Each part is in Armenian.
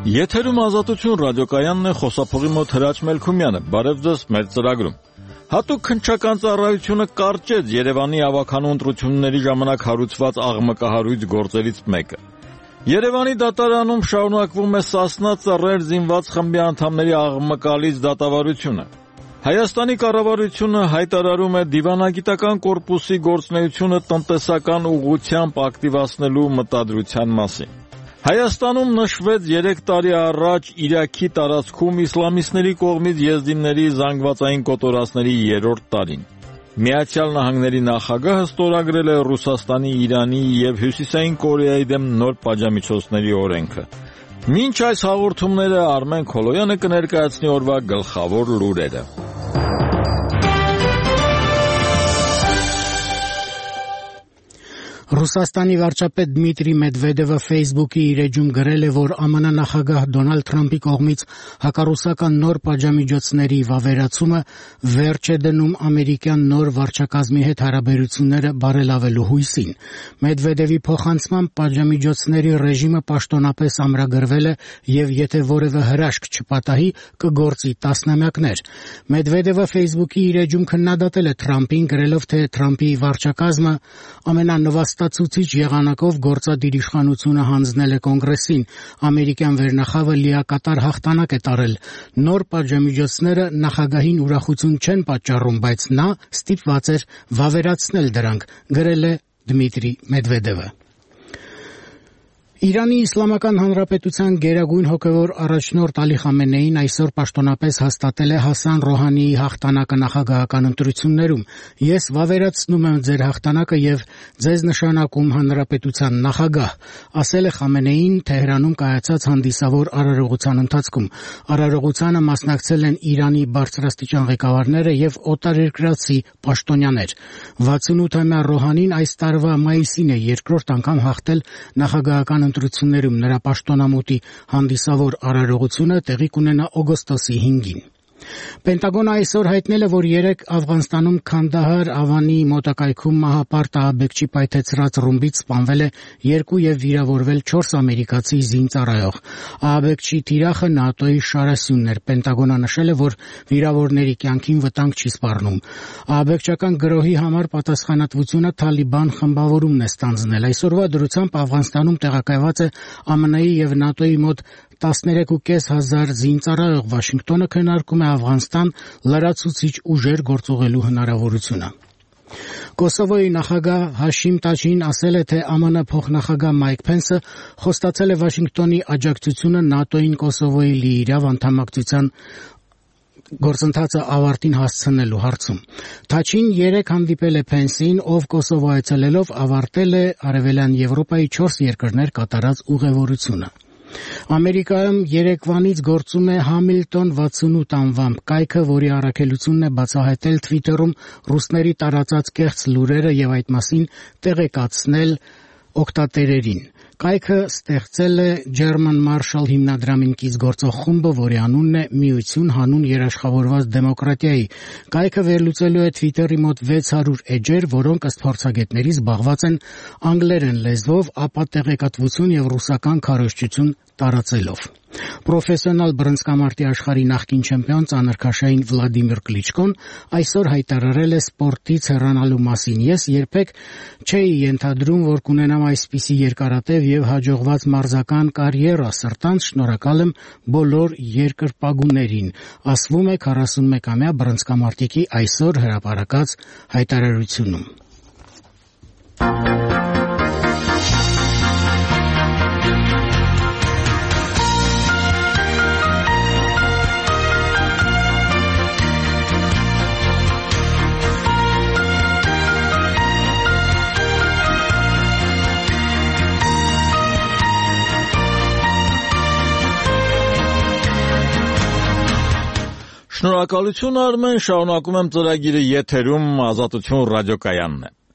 Եթերում Ազատություն ռադիոկայանն է, խոսափողի մոտ Հրաչ Մելքումյանը։ Բարև ձեզ մեր ծրագրում։ Հատուկ քննչական ծառայությունը կարճեց Երևանի ավականու ընտրությունների ժամանակ հարուցված աղմկահարույց գործերից մեկը։ Երևանի դատարանում շարունակվում է Սասնա ծռեր զինված խմբի անդամների աղմկալից դատավարությունը։ Հայաստանի կառավարությունը հայտարարում է դիվանագիտական կորպուսի գործունեությունը տնտեսական ուղղությամբ ակտիվացնելու մտադրության մասին։ Հայաստանում նշվեց 3 տարի առաջ Իրաքի տարածքում իսլամիստների կողմից եզդիների զանգվածային կոտորածների 3-րդ տարին։ Միացյալ Նահանգների նախագահը ստորագրել է Ռուսաստանի, Իրանի և Հյուսիսային Կորեայի դեմ նոր պատժամիջոցների օրենքը։ Մինչ այս հաղորդումները Արմեն Քոլոյանը կներկայացնի օրվա գլխավոր լուրերը։ Ռուսաստանի վարչապետ Դմիտրի Մեդվեդևը Facebook-ի իր էջում գրել է, որ ԱՄՆ նախագահ Դոնալդ Թրամփի կողմից հակառուսական նոր պատժամիջոցների վավերացումը վերջ է դնում ամերիկյան նոր վարչակազմի հետ հարաբերությունները բարելավելու հույսին։ Մեդվեդևի փոխանցմամբ պատժամիջոցների ռեժիմը պաշտոնապես ամրագրվել է եւ եթե որևէ հրաշք չպատահի, կգործի տասնամյակներ։ Մեդվեդևը Facebook-ի իր էջում քննադատել է Թրամփին, գրելով, թե Թրամփի վարչակազմը ամենանվաստացուցիչ եղանակով գործադիր իշխանությունը հանձնել է կոնգրեսին։ Ամերիկյան վերնախավը լիակատար հաղթանակ է տարել։ Նոր պատժամիջոցները նախագահին ուրախություն չեն պատճառում, բայց նա ստիպված էր վավերացնել դրանք, գրել է Դմիտրի Մեդվեդևը։ Իրանի Իսլամական Հանրապետության գերագույն հոգևոր առաջնորդ Ալի Խամենեին այսօր պաշտոնապես հաստատել է Հասան Ռոհանիի հաղթանակը նախագահական ընտրություններում։ Ես վավերացնում եմ ձեր հաղթանակը եւ ձեզ նշանակում հանրապետության նախագահ, ասել է Խամենեին Թեհրանում կայացած հանդիսավոր արարողության ընթացքում։ Արարողությանը մասնակցել են Իրանի բարձրաստիճան ղեկավարները եւ օտարերկրացի պաշտոնյաներ։ 68-ամյա Ռոհանին այս տարվա մայիսին է երկրորդ անգամ հաղթել նախագահական ընտրություններում, նրա պաշտոնամուտի հանդիսավոր արարողությունը տեղի կունենա օգոստոսի 5-ին։ Պենտագոնը այսօր հայտնել է, որ 3 Աֆղանստանում Քանդահար Ավանի մոտակայքում մահապարտ ահաբեկչի պայթեցրած ռումբից սպանվել է 2 եւ վիրավորվել 4 ամերիկացի զինծառայող։ Ահաբեկչի թիրախը ՆԱՏՕ-ի շարասյունն էր։ Պենտագոնը նշել է, որ վիրավորների կյանքին վտանգ չի սպառնում։ Ահաբեկչական գրոհի համար պատասխանատվությունը Թալիբան խմբավորումն է ստանձնել։ Այսօրվա դրությամբ Աֆղանստանում տեղակայված է ԱՄՆ-ի եւ ՆԱՏՕ-ի մոտ 13,500 զինծառայող։ Վաշինգտոնը քննարկում է Աֆղանստան լրացուցիչ ուժեր գործողելու հնարավորությունը։ Կոսովոյի նախագահ Հաշիմ Տաջին ասել է, թե ԱՄՆ փոխնախագահ Մայք Փենսը խոստացել է Վաշինգտոնի աջակցությունը ՆԱՏՕ-ին Կոսովոյի լիիրավ անդամակցության գործընթացը ավարտին հասցնելու հարցում։ Թաչին 3 հանդիպել է Փենսին, ով Կոսովո այցելելով ավարտել է Արևելյան Եվրոպայի 4 երկրներ կատարած ուղևորությունը։ Ամերիկայում երեկվանից գործում է Համիլտոն 68 անվամբ կայքը, որի առաքելությունն է բացահայտել Twitter-ում ռուսների տարածած կեղծ լուրերը եւ այդ մասին տեղեկացնել օգտատերերին։ Կայքը ստեղծել է German Marshall հիմնադրամին կից գործող խումբը, որի անունն է Միություն հանուն երաշխավորված դեմոկրատիայի։ Կայքը վերլուծելու է Twitter-ի մոտ 600 էջեր, որոնք ըստ փորձագետների զբաղված են անգլերեն լեզվով, ապա տեղեկատվություն եւ ռուսական քարոզչություն տարածելով։ Պրոֆեսիոնալ բռնցքամարտի աշխարհի նախկին չեմպիոն ծանրքաշային Վլադիմիր Կլիչկոն այսօր հայտարարել է սպորտից հեռանալու մասին։ Ես երբեք չէի ենթադրում, որ կունենամ այսպիսի երկարատև եւ հաջողված մարզական կարիերա, սրտանց շնորհակալ եմ բոլոր երկրպագուներին, ասվում է 41-ամյա բռնցքամարտիկի այսօր հրապարակած հայտարարությունում։ Շնորհակալություն Արմեն, շարունակում եմ ծրագիրը եթերում Ազատություն ռադիոկայանն է։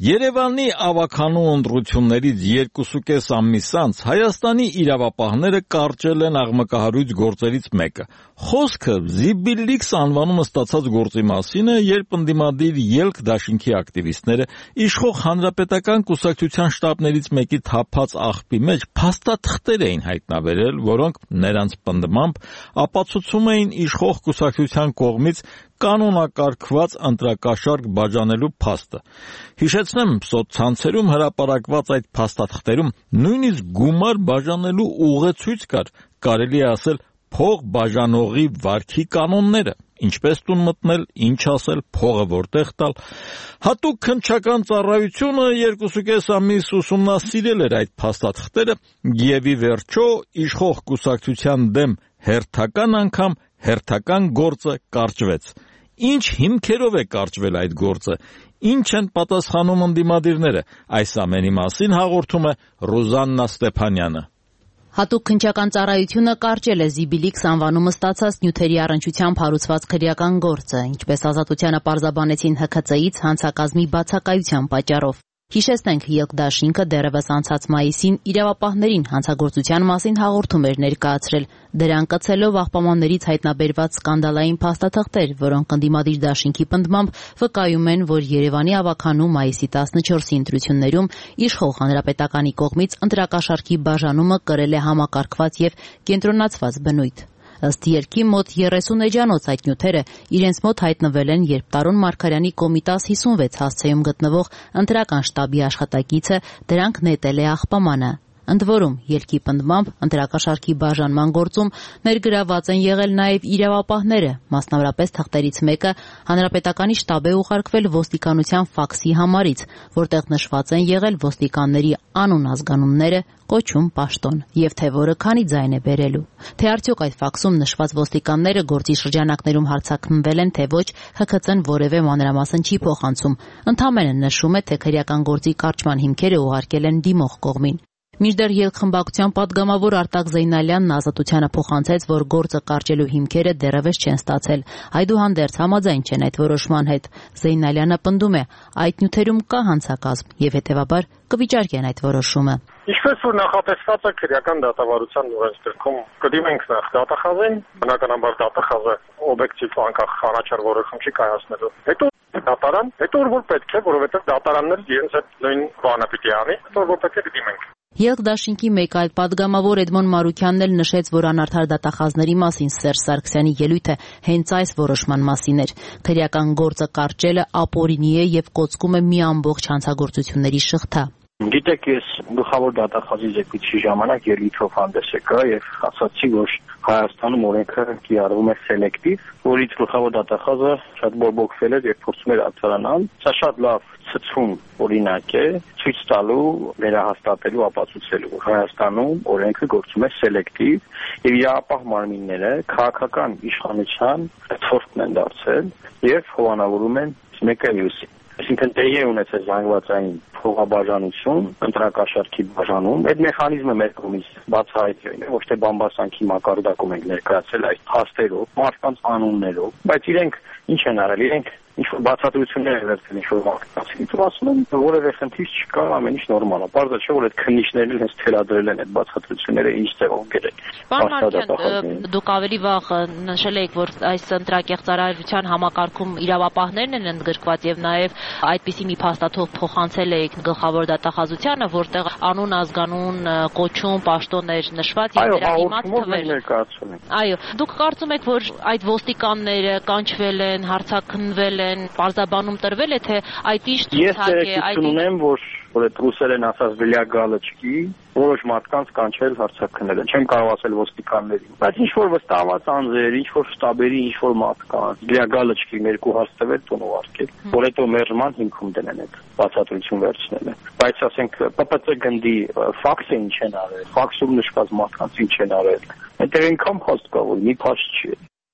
Երևանի ավականու ընտրություններից 2.5 ամիս անց Հայաստանի իրավապահները կարճել են աղմկահարույց գործերից մեկը։ Խոսքը Զիբիլիքս անվանումը ստացած գործի մասին է, երբ ընդդիմադիր ելք դաշինքի ակտիվիստները իշխող հանրապետական կուսակցության շտաբներից մեկի թափած աղբի մեջ փաստաթղթեր էին հայտնաբերել, որոնք նրանց պնդմամբ ապացուցում էին իշխող կուսակցության կողմից կանոնակարգված ընտրակաշարք բաժանելու փաստը։ Հիշեցնեմ, սոցցանցերում հրապարակված այդ փաստաթղթերում նույնիսկ գումար բաժանելու ուղեցույց կար, կարելի է ասել փող բաժանողի վարքի կանոնները, ինչպես տուն մտնել, ինչ ասել, փողը որտեղ տալ։ Հատուկ քննչական ծառայությունը 2.5 ամիս ուսումնասիրել էր այդ փաստաթղթերը եւ ի վերջո իշխող կուսակցության դեմ հերթական անգամ հերթական գործը կարճվեց։ Ինչ հիմքերով է կարճվել այդ գործը, ինչ են պատասխանում ընդդիմադիրները, այս ամենի մասին հաղորդում է Ռուզաննա Ստեփանյանը։ Հատուկ քննչական ծառայությունը կարճել է Զիբիլիքս անվանումը ստացած նյութերի առնչությամբ հարուցված քրեական գործը, ինչպես ազատությանը պարզաբանեցին ՀՔԾ-ից հանցակազմի բացակայության պատճառով։ Հիշեցնենք, ելք դաշինքը դեռևս անցած մայիսին իրավապահներին հանցագործության մասին հաղորդում էր ներկայացրել, դրան կցելով աղբամաններից հայտնաբերված սկանդալային փաստաթղթեր, որոնք ընդդիմադիր դաշինքի պնդմամբ վկայում են, որ Երևանի ավականու մայիսի 14-ի ընտրություններում իշխող հանրապետականի կողմից ընտրակաշարքի բաժանումը կրել է համակարգված եւ կենտրոնացված բնույթ։ Ըստ երգի մոտ 30 էջանոց այդ նյութերը իրենց մոտ հայտնվել են, երբ Տարոն Մարգարյանի Կոմիտաս 56 հասցեում գտնվող ընտրական շտաբի աշխատակիցը դրանք նետել է աղբամանը։ Ընդ որում, ելքի պնդմամբ ընտրակաշարքի բաժանման գործում ներգրաված են եղել նաև իրավապահները, մասնավորապես թղթերից մեկը հանրապետականի շտաբ է ուղարկվել ոստիկանության ֆաքսի համարից, որտեղ նշված են եղել ոստիկանների անուն-ազգանունները, կոչում պաշտոն, եւ թե որը քանի ձայն է բերելու։ Թե արդյոք այդ ֆաքսում նշված ոստիկանները գործի շրջանակներում հարձակվվել են, թե ոչ, ՀՔԾ-ն որևէ մանրամասն չի փոխանցում, ընդամենը նշում է, թե քրեական գործի կարճման հիմքերը ուղարկել են դիմող կողմին։ Մինչդեռ ելք խմբակցության պատգամավոր Արտակ Զեյնալյանն ազատությանը փոխանցեց, որ գործը կարճելու հիմքերը դեռևս չեն ստացել։ Այդուհանդերձ համաձայն չեն այդ որոշման հետ։ Զեյնալյանը պնդում է, այդ նյութերում կա հանցակազմ եւ հետեւաբար կվիճարկեն այդ որոշումը։ Ինչպես որ նախատեսված է քրեական դատավարության օրենսգրքում, կդիմենք նախ դատախազին, բնականաբար դատախազը օբյեկտիվ անկախ անաչառ որոշում չի կայացնելու։ Հետո դատարան, հետո որ պետք է, որովհետեւ դատարանները իրենց այդ նույն բանը պիտի անի, հետո որ պետք է դիմենք։ Ելք դաշինքի մեկ այլ պատգամավոր Էդմոն Մարուքյանն էլ նշեց, որ անարդար դատախազների մասին Սերժ Սարգսյանի ելույթը հենց այս որոշման մասին էր։ Քրեական գործը կարճելը ապօրինի է եւ կոծկում է մի ամբողջ հանցագործությունների շղթա։ Գիտեք, ես գլխավոր դատախազի զեկույցի ժամանակ ելույթով հանդես եկա եւ ասացի, որ Հայաստանում օրենքը կիրառվում է սելեկտիվ, որից գլխավոր դատախազը շատ բորբոքվել էր եւ փորձում էր արձանանալ։ Սա շատ լավ ցցում օրինակ է, ցույց տալու, վերահաստատելու, ապացուցելու, որ Հայաստանում օրենքը գործում է սելեկտիվ եւ իրապահ մարմինները քաղաքական իշխանության ցորտն են դարձել եւ հովանավորում են մեկը մյուսին։ Այսինքն տեղի է ունեցել զանգվածային փողաբաժանություն, ընտրակաշարքի բաժանում։ Այդ մեխանիզմը մեր կողմից բացահայտվել է, ոչ թե բամբասանքի մակարդակում ենք ներկայացել այդ փաստերով, մարդկանց անուններով, բայց իրենք ինչ են արել, իրենք ինչ-որ բացատրություններ են վերցրել, ինչ-որ մարդկանց։ Ասում են, որևէ խնդիր չկա, ամեն ինչ նորմալ է։ Պարզը չէ, որ այդ քննիչներն էլ հենց թելադրել են այդ բացատրությունները ինչ ձևով գերել։ Պարոն Մարուքյան, դուք ավելի վաղ նշել եք, որ այս ընտրակեղծարարության համակարգում իրավապահներն են ընդգրկված եւ նաեւ այդպիսի մի փաստաթող փոխանցել եք գլխավոր դատախազությանը, որտեղ անուն, ազգանուն, կոչում, պաշտոններ նշված եւ դրա դիմաց թվեր։ Այո, դուք կարծում եք, որ այդ ոստիկանները կանչվել են, հարձակնվել են, պարզաբանում տրվել է, թե այդ ինչ ցուցակ է, այդ ունեմ, որ այդ ռուսերեն ասած բլյագալոչկի որոշ մարդկանց կանչել հարձակնել են։ Չեմ կարող ասել ոստիկաններին, բայց ինչ որ վստահված անձեր, ինչ որ շտաբերի, ինչ որ մարդկանց բլյագալոչկի երկու հարց տվել տուն ուղարկել, որ հետո մերժման հիմքում դնեն այդ բացատրություն վերցնել են։ Բայց ասենք ՊՊՑ գնդի ֆաքսը ինչ են արել, ֆաքսում նշված մարդկանց ինչ են արել։ Այդ այնքան փաստ կա, որ մի փաստ չի։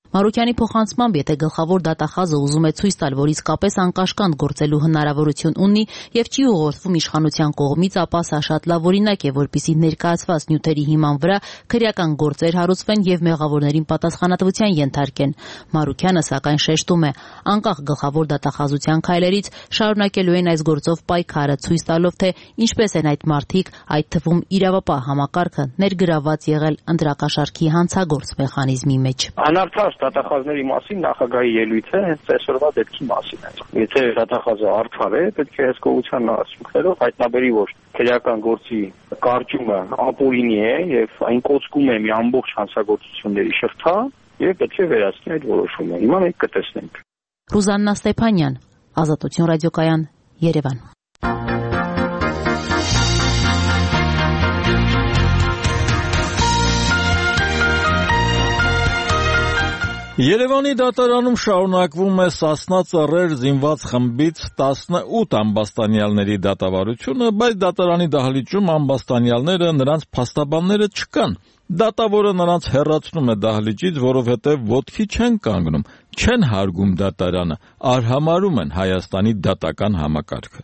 Մարուկյանի փոխանցմամբ, եթե գլխավոր դատախազը ուզում է ցույց տալ, որ իսկապես անկաշկանդ գործելու հնարավորություն ունի եւ չի ուղղորդվում իշխանության կողմից, ապա սա շատ լավ օրինակ է, որպեսզի ներկայացված նյութերի հիման վրա քրեական գործեր հարուցվեն եւ մեղավորներին պատասխանատվության ենթարկեն։ Մարուկյանը սակայն շեշտում է, անկախ գլխավոր դատախազության քայլերից շարունակելու են այս գործով պայքարը, ցույց տալով, թե ինչպես են այդ մարդիկ, այդ թվում իրավապահ համակարգը, ներգրավված եղել ընտրակաշառքի հանցագործ մեխանիզմի մեջ։ Անարդար դատախազների մասին նախագահի ելույթը հենց այսօրվա դեպքի մասին է։ Եթե դատախազը արդար է, պետք է հսկողության արդյունքներով հայտնաբերի, որ քրեական գործի կարճումը ապօրինի է եւ այն կոծկում է մի ամբողջ հանցագործությունների շղթա եւ պետք է վերացնի այդ որոշումը։ Հիմա մենք կտեսնենք։ Ռուզաննա Ստեփանյան, Ազատություն ռադիոկայան, Երևան։ Երևանի դատարանում շարունակվում է Սասնա ծռեր զինված խմբից 18 ամբաստանյալների դատավարությունը, բայց դատարանի դահլիճում ամբաստանյալները, նրանց փաստաբանները չկան։ Դատավորը նրանց հեռացնում է դահլիճից, որովհետև ոտքի չեն կանգնում, չեն հարգում դատարանը, արհամարհում են Հայաստանի դատական համակարգը։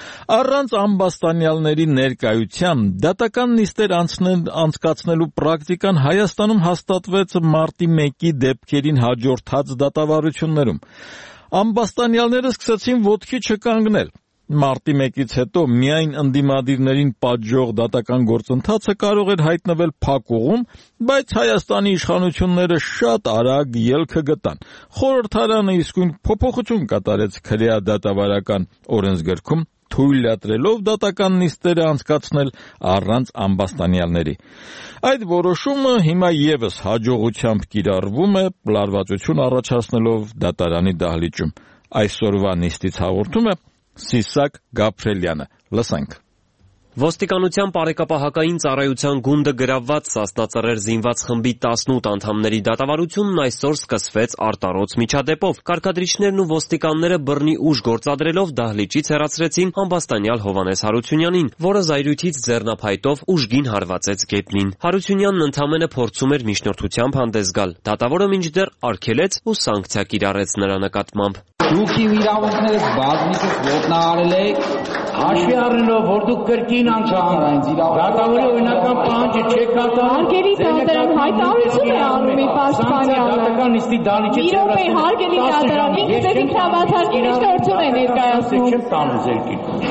Առանց ամբաստանյալների ներկայության դատական նիստեր անցկացնելու պրակտիկան Հայաստանում հաստատվեց մարտի 1-ի դեպքերին հաջորդած դատավարություններում։ Ամբաստանյալները սկսեցին ոտքի չկանգնել։ Մարտի 1-ից հետո միայն ընդդիմադիրներին պատժող դատական գործընթացը կարող էր հայտնվել փակուղում, բայց Հայաստանի իշխանությունները շատ արագ ելքը գտան։ Խորհրդարանը իսկույն փոփոխություն կատարեց քրեադատավարական օրենսգրքում, թույլատրելով դատական նիստերը անցկացնել առանց ամբաստանյալների։ Այդ որոշումը հիմա եւս հաջողությամբ կիրառվում է, լարվածություն առաջացնելով դատարանի դահլիճում։ Այսօրվա նիստից հաղորդում է Սիսակ Գաբրելյանը։ Լսենք։ Ոստիկանության բարեկապահական ծառայության գունդը գրավված Սասնա ծռեր զինված խմբի 18 անդամների դատավարությունն այսօր սկսվեց արտառոց միջադեպով։ Կարգադրիչներն ու ոստիկանները բռնի ուժ գործադրելով դահլիճից հեռացրեցին ամբաստանյալ Հովհաննես Հարությունյանին, որը զայրույթից ձեռնափայտով ուժգին հարվածեց գետնին։ Հարությունյանն ընդամենը փորձում էր միջնորդությամբ հանդես գալ։ Դատավորը մինչդեռ արգելեց ու սանկցիա կիրառեց նրա նկատմամբ։ Դուք իրավունքներս բազմիցս ոտնահարել եք, հաշվի առնելով, որ դուք կրկին անցան, դատավորի օրինական պահանջը չեք կատարում։ Հարգելի դատարան, հայտարարություն է անում իր պաշտպանյալը։ Դատական նիստի դահլիճից հեռացել։ Հարգելի դատարան, ինքնին ինքնավատարկի միջնորդություն է ներկայացնում։ Չեմ տանում ձեր կին։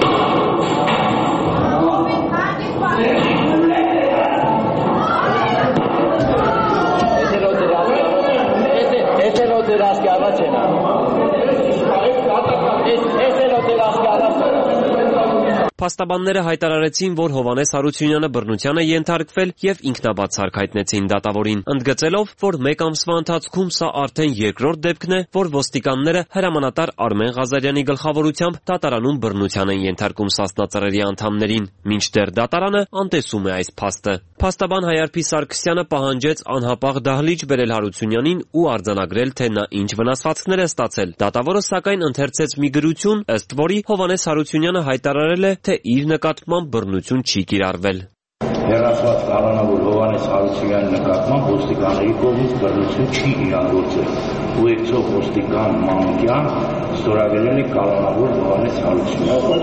Փաստաբանները հայտարարեցին, որ Հովհաննես Հարությունյանը բռնության է ենթարկվել եւ ինքնաբացարկ հայտնեցին դատավորին, ընդգծելով, որ մեկ ամսվա ընթացքում սա արդեն երկրորդ դեպքն է, որ ոստիկանները հրամանատար Արմեն Ղազարյանի գլխավորությամբ դատարանում բռնության են ենթարկում Սասնա ծռերի անդամներին, մինչդեռ դատարանը անտեսում է այս փաստը։ Փաստաբան Հայարփի Սարգսյանը պահանջեց անհապաղ դահլիճ բերել Հարությունյանին ու արձանագրել, թե նա ինչ վնասվածքներ է ստացել։ Դատավորը սակայն ընթերցեց մի գրություն, ըստ որի Հովհաննես Հարությունյանը հայտարարել է, թե իր նկատմամբ բռնություն չի կիրառվել։ Հեռացված կանոնավոր Հովհաննես Հարությունյանի նկատմամբ ոստիկանների կողմից բռնություն չի իրագործվել։ Ուղեկցող ոստիկան Մանուկյան ստորագրել է կանոնավոր Հովհաննես Հարությունյանը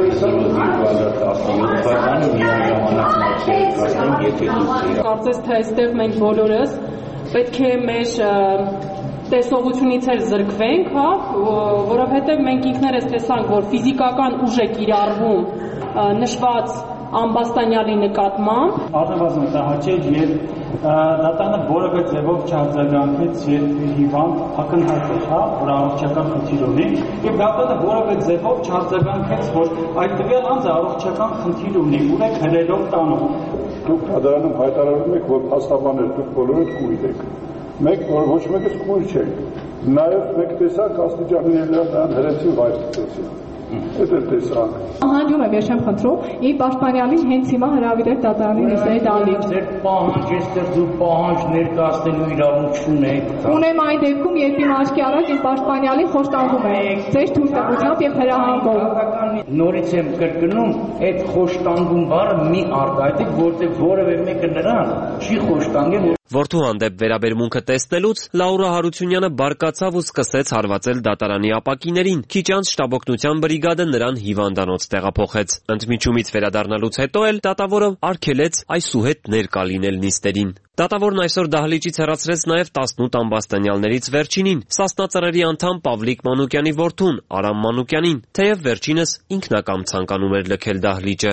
02/2017 թվականի միաժամանակ մարտի 20 եթե դուք Կարծես թե այստեղ մենք բոլորս պետք է մեր տեսողությունից էլ զրկվենք, որովհետև մենք ինքներս տեսանք, որ ֆիզիկական ուժ է կիրառվում նշված ամբաստանյալի նկատմամբ առնվազն տհաճ եւ դատանը որևէ ձևով չարձագանքեց եւ հիվանդ ակնհայտ էր, որ առողջական խնդիր ունի եւ դատանը որևէ ձևով չարձագանքեց, որ այդ տվյալ անձը առողջական խնդիր ունի, ուր է քրելով տանում։ Դուք դատարանում հայտարարում եք, որ փաստաբաններ դուք բոլորը կույր եք։ Մեկ որ ոչ մեկս կույր չեք։ Նաեւ մեկ տեսակ աստիճաններն նրան հրեցին վայր գտեցին։ Այդ է տեսակ։ Պահանջում եմ, ես չեմ խնդրում, իր պաշտպանյալին հենց հիմա հրավիրել դատարանի նիստերի դահլիճ։ Ձեր պահանջ էստեղ դու պահանջ ներկայացնելու իրավունք չունեք։ Ունեմ այն դեպքում, երբ իմ աչքի առաջ իմ պաշտպանյալին խոշտանգում եք, ձեր թույլտվությամբ եւ հրահանգով։ Նորից եմ կրկնում, այդ խոշտանգում բառը մի արտահայտեք, որտեղ որևէ մեկը նրան չի խոշտանգել։ Որդու հանդեպ վերաբերմունքը տեսնելուց Լաուրա Հարությունյանը բարկացավ ու սկսեց հարվածել դատարանի ապակիներին։ Քիչ անց շտաբօգնության բրիգադը նրան հիվանդանոց տեղափոխեց։ Ընդմիջումից վերադառնալուց հետո էլ դատավորը արգելեց այսուհետ ներկա լինել նիստերին։ Դատավորն այսօր դահլիճից հեռացրեց նաև 18 ամբաստանյալներից վերջինին՝ Սասնա ծռերի անդամ Պավլիկ Մանուկյանի որդուն Արամ Մանուկյանին, թեև վերջինս ինքնակամ ցանկանում էր լքել դահլիճը։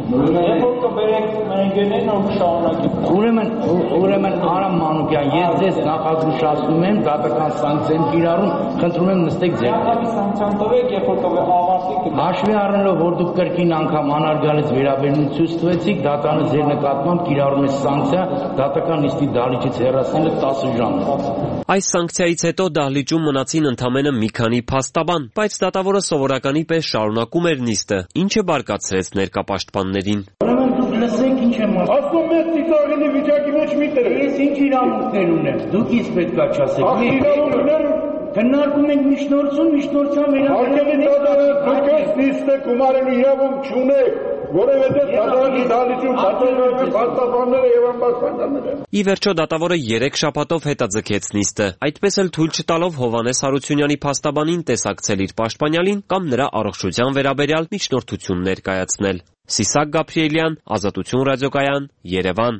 Ուրեմն Արամ Մանուկյան, ես ձեզ նախազգուշացնում եմ դատական սանկցիան կիրառում, խնդրում եմ նստեք ձեր հաշվի առնելով, որ դուք կրկին անգամ անարգալից վերաբերմունք ցույցեցիք, դատանը ձեր նկատմամբ կիրառում է սանկցիա դատական նիստի դահլիճից հեռացնելը 10 ժամ։ Այս սանկցիայից հետո դահլիճում մնացին ընդամենը մի քանի փաստաբան, բայց դատավորը սովորականի պես շարունակում էր նիստը, ինչը բարկացրեց ներկապաշտպաններին։ Լսեք ինչ եմ ասում ես ծիծաղելի վիճակի մեջ մի տեղ ես ինչ իրավունքներ ունեմ դուք ինձ պետքա չասեք քննարկում ենք միջնորդության դուք ես նիստը գումարելու իրավունք չունեք որովհետև դատարանի դահլիճում պատասխանատու փաստաբանները եւ անպաշտպանները։ Ի վերջո դատավորը 3 շաբաթով հետաձգեց նիստը, այդպես էլ թույլ չտալով Հովհաննես Հարությունյանի փաստաբանին տեսակցել իր պաշտպանյալին կամ նրա առողջության վերաբերյալ միջնորդություն ներկայացնել։ Սիսակ Գաբրիելյան, Ազատություն ռադիոկայան, Երևան։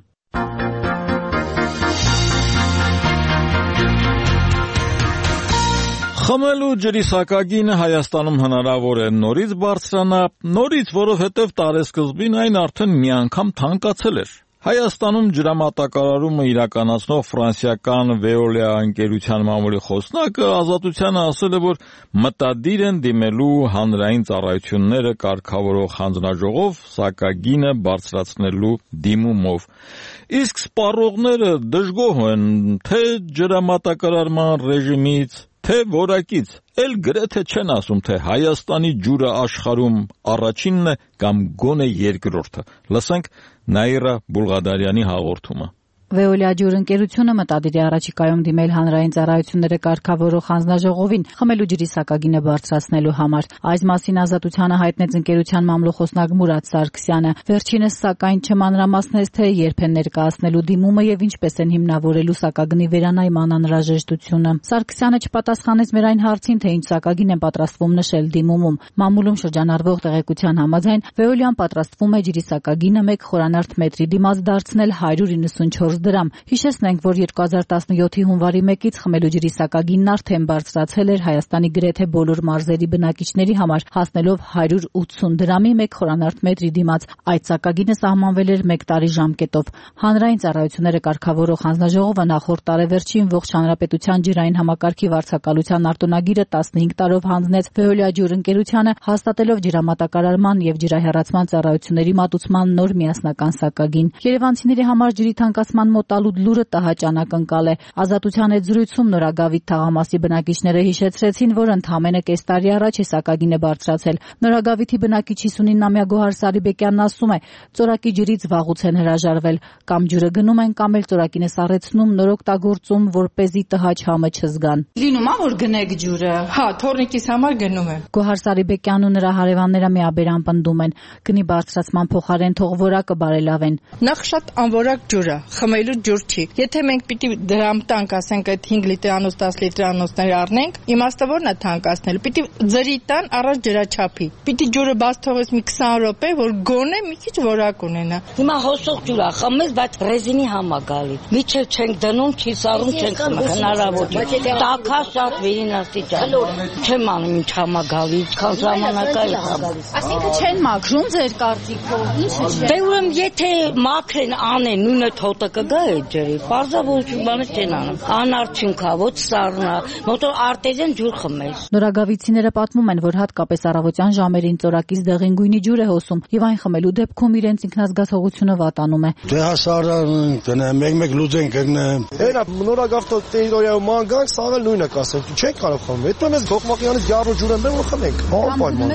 Խմելու ջրի սակագինը Հայաստանում հնարավոր է նորից բարձրանա, նորից, որովհետև տարեսկզբին այն արդեն մի անգամ թանկացել էր։ Հայաստանում ջրամատակարարումը իրականացնող ֆրանսիական Veolia ընկերության մամուլի խոսնակը Ազատությանը ասել է, որ մտադիր են դիմելու հանրային ծառայությունները կարգավորող հանձնաժողով սակագինը բարձրացնելու դիմումով։ Իսկ սպառողները դժգոհ են թե ջրամատակարարման ռեժիմից, թե որակից, էլ գրեթե չեն ասում, թե Հայաստանի ջուրը աշխարհում առաջինն է կամ գոնե երկրորդը։ Լսենք Նաիրա Բուլղադարյանի հաղորդումը։ Veolia ջուրընկերությունը մտադիր է առաջիկայում դիմել հանրային ծառայությունները կարգավորող հանձնաժողովին խմելու ջրի սակագինը բարձրացնելու համար։ Այս մասին Ազատությանը հայտնեց ընկերության մամլոխոսնակ Մուրադ Սարգսյանը։ Վերջինս սակայն չմանրամասնեց, թե երբ են ներկայացնելու դիմումը եւ ինչպես են հիմնավորելու սակագնի վերանայման անհրաժեշտությունը։ Սարգսյանը չպատասխանեց մեր այն հարցին, թե ինչ սակագին են պատրաստվում նշել դիմումում։ Մամուլում շրջանառվող տեղեկության համաձայն Veolia-ն պատրաստվում է ջրի սակագինը 1 խորանարդ մետրի դիմաց դարձնել 194 դրամ։ Հիշեցնենք, որ 2017-ի հունվարի 1-ից խմելու ջրի սակագինն արդեն բարձրացել էր Հայաստանի գրեթե բոլոր մարզերի բնակիչների համար, հասնելով 180 դրամի 1 խորանարդ մետրի դիմաց։ Այդ սակագինը սահմանվել էր 1 տարի ժամկետով։ Հանրային ծառայությունները կարգավորող հանձնաժողովը նախորդ տարեվերջին ողջ հանրապետության ջրային համակարգի վարձակալության արտոնագիրը 15 տարով հանձնեց Veolia ջուրընկերությանը, հաստատելով ջրամատակարարման եւ ջրահեռացման ծառայությունների մատուցման նոր միասնական սակագին։ Երևանցիների համար ջրի թանկացման մոտալու լուրը տհաճ անկնկալ է։ Ազատության հետ զրույցում Նորագավիթ թաղամասի բնակիչները հիշեցրեցին, որ ընդամենը կես տարի առաջ է սակագինը բարձրացել։ Նորագավիթի բնակիչ 59-ամյա Գոհար Սարիբեկյանն ասում է, ծորակի ջրից վաղուց են հրաժարվել, կամ ջուրը գնում են, կամ էլ ծորակին է սառեցնում, նոր օգտագործում, որպեսզի տհաճ համը չզգան։ Լինում է, որ գնեք ջուրը։ Հա, թորնիկիս համար գնում եմ։ Գոհար Սարիբեկյանն ու նրա հարևանները միաբերան պնդում են, գնի բարձրացման փոխարեն թող որակը բարելավեն։ Նախ շատ անորակ ջուրը, խմելու ջուր չի։ Եթե մենք պիտի դրամ տանք, ասենք այդ 5 լիտրանոց, 10 լիտրանոցներ առնենք, իմաստը ո՞րն է թանկացնել։ Պիտի ձրի տան առաջ ջրաչափի։ Պիտի ջուրը բաց թողես մի 20 րոպե, որ գոնե մի քիչ որակ ունենա։ Հիմա հոսող ջուր է, խմես, բայց ռեզինի համ է գալի։ Միչել չենք դնում, չի սառում, չենք խմում, հնարավոր չէ։ Տաքա շատ վերինաստիճան։ Չեմ անում ինչ համ է գալի, քան ժամանակա է գալիս։ Այսինքն չեն մաքրում ձեր կարծիքով, ինչը՞ չէ։ Դե ուրեմն եթե մաքրեն անեն, նույնը թոտը կգա է ջրի։ Պարզաբոչ բանը չեն անում։ Անարդյունքա, ոչ սառնա, մոտոր արտեզեն ջուր խմես։ Նորագավիթցիները պատմում են, որ հատկապես առավոտյան ժամերին ծորակից դեղին գույնի ջուր է հոսում եւ այն խմելու դեպքում իրենց ինքնազգացողությունը վատանում է։ Դե հասարան տնեմ, մեկ լուծեն կգնեմ։ Էնա Նորագավիթ տերիտորիայում անգանք սաղ էլ նույնը կասեն։ Չենք կարող խմել։ Հետո մեզ Գողմակյանից գարու ջուր են բերում խմենք։ Անպայման։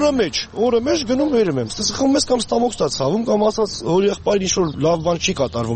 Օրը մեջ գնում վերում եմ։ Ստես խմում ես կամ ստամոքս տա ցավում կամ ասած որ եղբայրը ինչ որ լավ բան չի կատարվում հետը։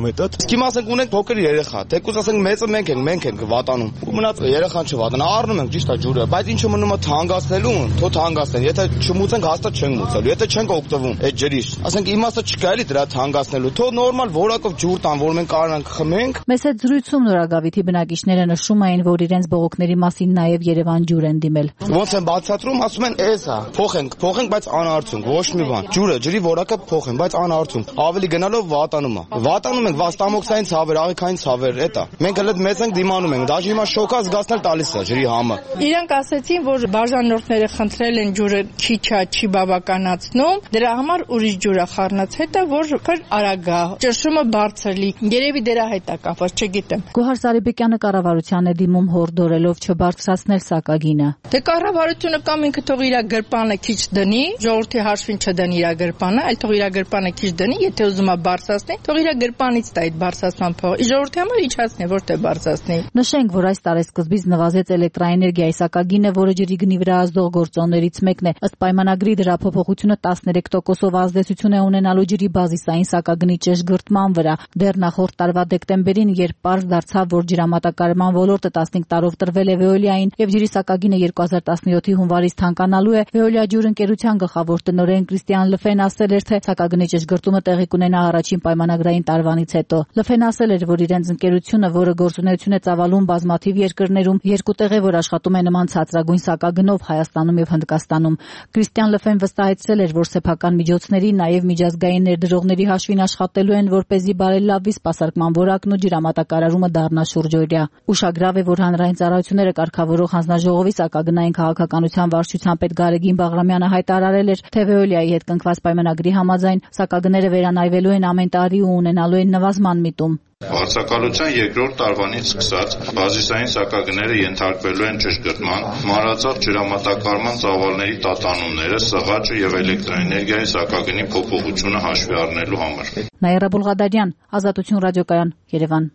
Իսկ հիմա ասենք ունենք փոքր երեխա, թեկուզ ասենք մեծը մենք ենք վատանում։ Ու մնաց երեխան չվատանա, առնում ենք ճիշտ է ջուրը, բայց ինչը մնում է թանկացնելու, թո թանկացնեն։ Եթե չմուծենք հաստատ չենք մուծելու, եթե չենք օգտվում այդ ջրից, ասենք իմաստը չկա էլի դրա թանկացնելու, թո նորմալ որակով ջուր տան, որ մենք կարողանանք խմենք։ Մեծ հետ զրույցում Նորագավիթի բնակիչները նշում էին, որ իրենց բողոքների մասին նաև Երևան ջուր են դիմել։ Ոնց են բացատրում, ասում են էս է, փոխենք, բայց անարդյունք, ոչ մի բան։ Ջրի որակը փոխեն, բայց անարդյունք։ Ավելի գնալով վատանում է։ Վատանում ենք վաստամոքսային ցավեր, աղիքային ցավեր, էտա։ Մենք հենց մեծ ենք դիմանում ենք, դաժե հիմա շոկա զգացնել տալիս է ջրի համը։ Իրանք ասացին, որ բաժանորդները խնդրել են ջուրը չի բավականացնում, դրա համար ուրիշ ջուր է խառնած, հետո որ արագ է, ճնշումը բարձր լի։ Երևի դրա հետ է կապված, չգիտեմ։ Գոհար Սարիբեկյանը կառավարության է դիմում հորդորելով չբարձրացնել սակագինը։ Դե կառավարությունը կամ ինքը թող իր գրպանը քիչ դնի, ժողովրդի հաշվին չդնի իր գրպանը, այլ թող իր գրպանը քիչ դնի, եթե ուզում է բարձրացնել, թող իր գրպանից տա այդ բարձրացման փողը։ Ժողովրդի համար իջացնի, որ թե բարձրացնի։ Նշենք, որ այս տարեսկզբից նվազեց էլեկտրաէներգիայի սակագինը, որը ջրի գնի վրա ազդող գործոններից մեկն է։ Ըստ պայմանագրի դրա փոփոխությունը 13%-ով ազդեցություն է ունենալու ջրի բազիսային սակագնի ճշգրտման վրա։ Դեռ նախորդ տարվա դեկտեմբերին, երբ պարզ դարձավ, որ ջրամատակարարման ոլորտը 15 տարով տրվել է Veolia-ին եւ ջրի սակագինը 2017-ի հունվարից թանկանալու է, Veolia ջուր ընկերության գլխավոր տնօրեն Կրիստիան Լֆեն ասել էր, թե սակագնի ճշգրտումը տեղի կունենա առաջին պայմանագրային տարվանից հետո։ Լֆեն ասել էր, որ իրենց ընկերությունը, որը գործունեություն է ծավալում բազմաթիվ երկրներում, երկու տեղ է, որ աշխատում է նման ցածրագույն սակագնով Հայաստանում եւ Հնդկաստանում։ Կրիստիան Լֆեն վստահեցրել էր, որ սեփական միջոցների, նաեւ միջազգային ներդրողների հաշվին աշխատելու են, որպեսզի բարելավվի սպասարկման որակն ու ջրամատակարարումը դառնա շուրջօրյա։ Ուշագրավ է, որ հանրային ծառայությունները կարգավորող հանձնաժողովի սակագնային քաղաքականության վարչության պետ Գարեգին Բաղրամյանը հայտարարել էր, թե Veolia-ի հետ կնքված պայմանագրի համաձայն սակագները վերանայվելու են ամեն տարի ու ունենալու են նվազման միտում։ Վարձակալության երկրորդ տարվանից սկսած բազիսային սակագները ենթարկվելու են ճշգրտման, մանրածախ ջրամատակարարման ծավալների տատանումները, սղաճը եւ էլեկտրաէներգիայի սակագնի փոփոխությունը հաշվի առնելու համար։ Նաիրա Բուլղադարյան, Ազատություն ռադիոկայան, Երևան։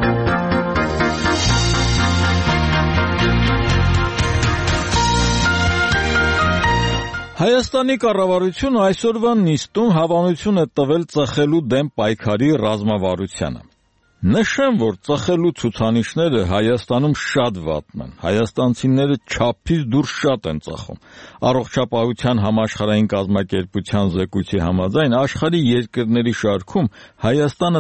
Հայաստանի կառավարությունը այսօրվա նիստում հավանություն է տվել ծխելու դեմ պայքարի ռազմավարությանը։ Նշեմ, որ ծխելու ցուցանիշները Հայաստանում շատ վատն են։ Հայաստանցիները չափից դուրս շատ են ծխում։ Առողջապահության համաշխարհային կազմակերպության զեկույցի համաձայն աշխարհի երկրների շարքում Հայաստանը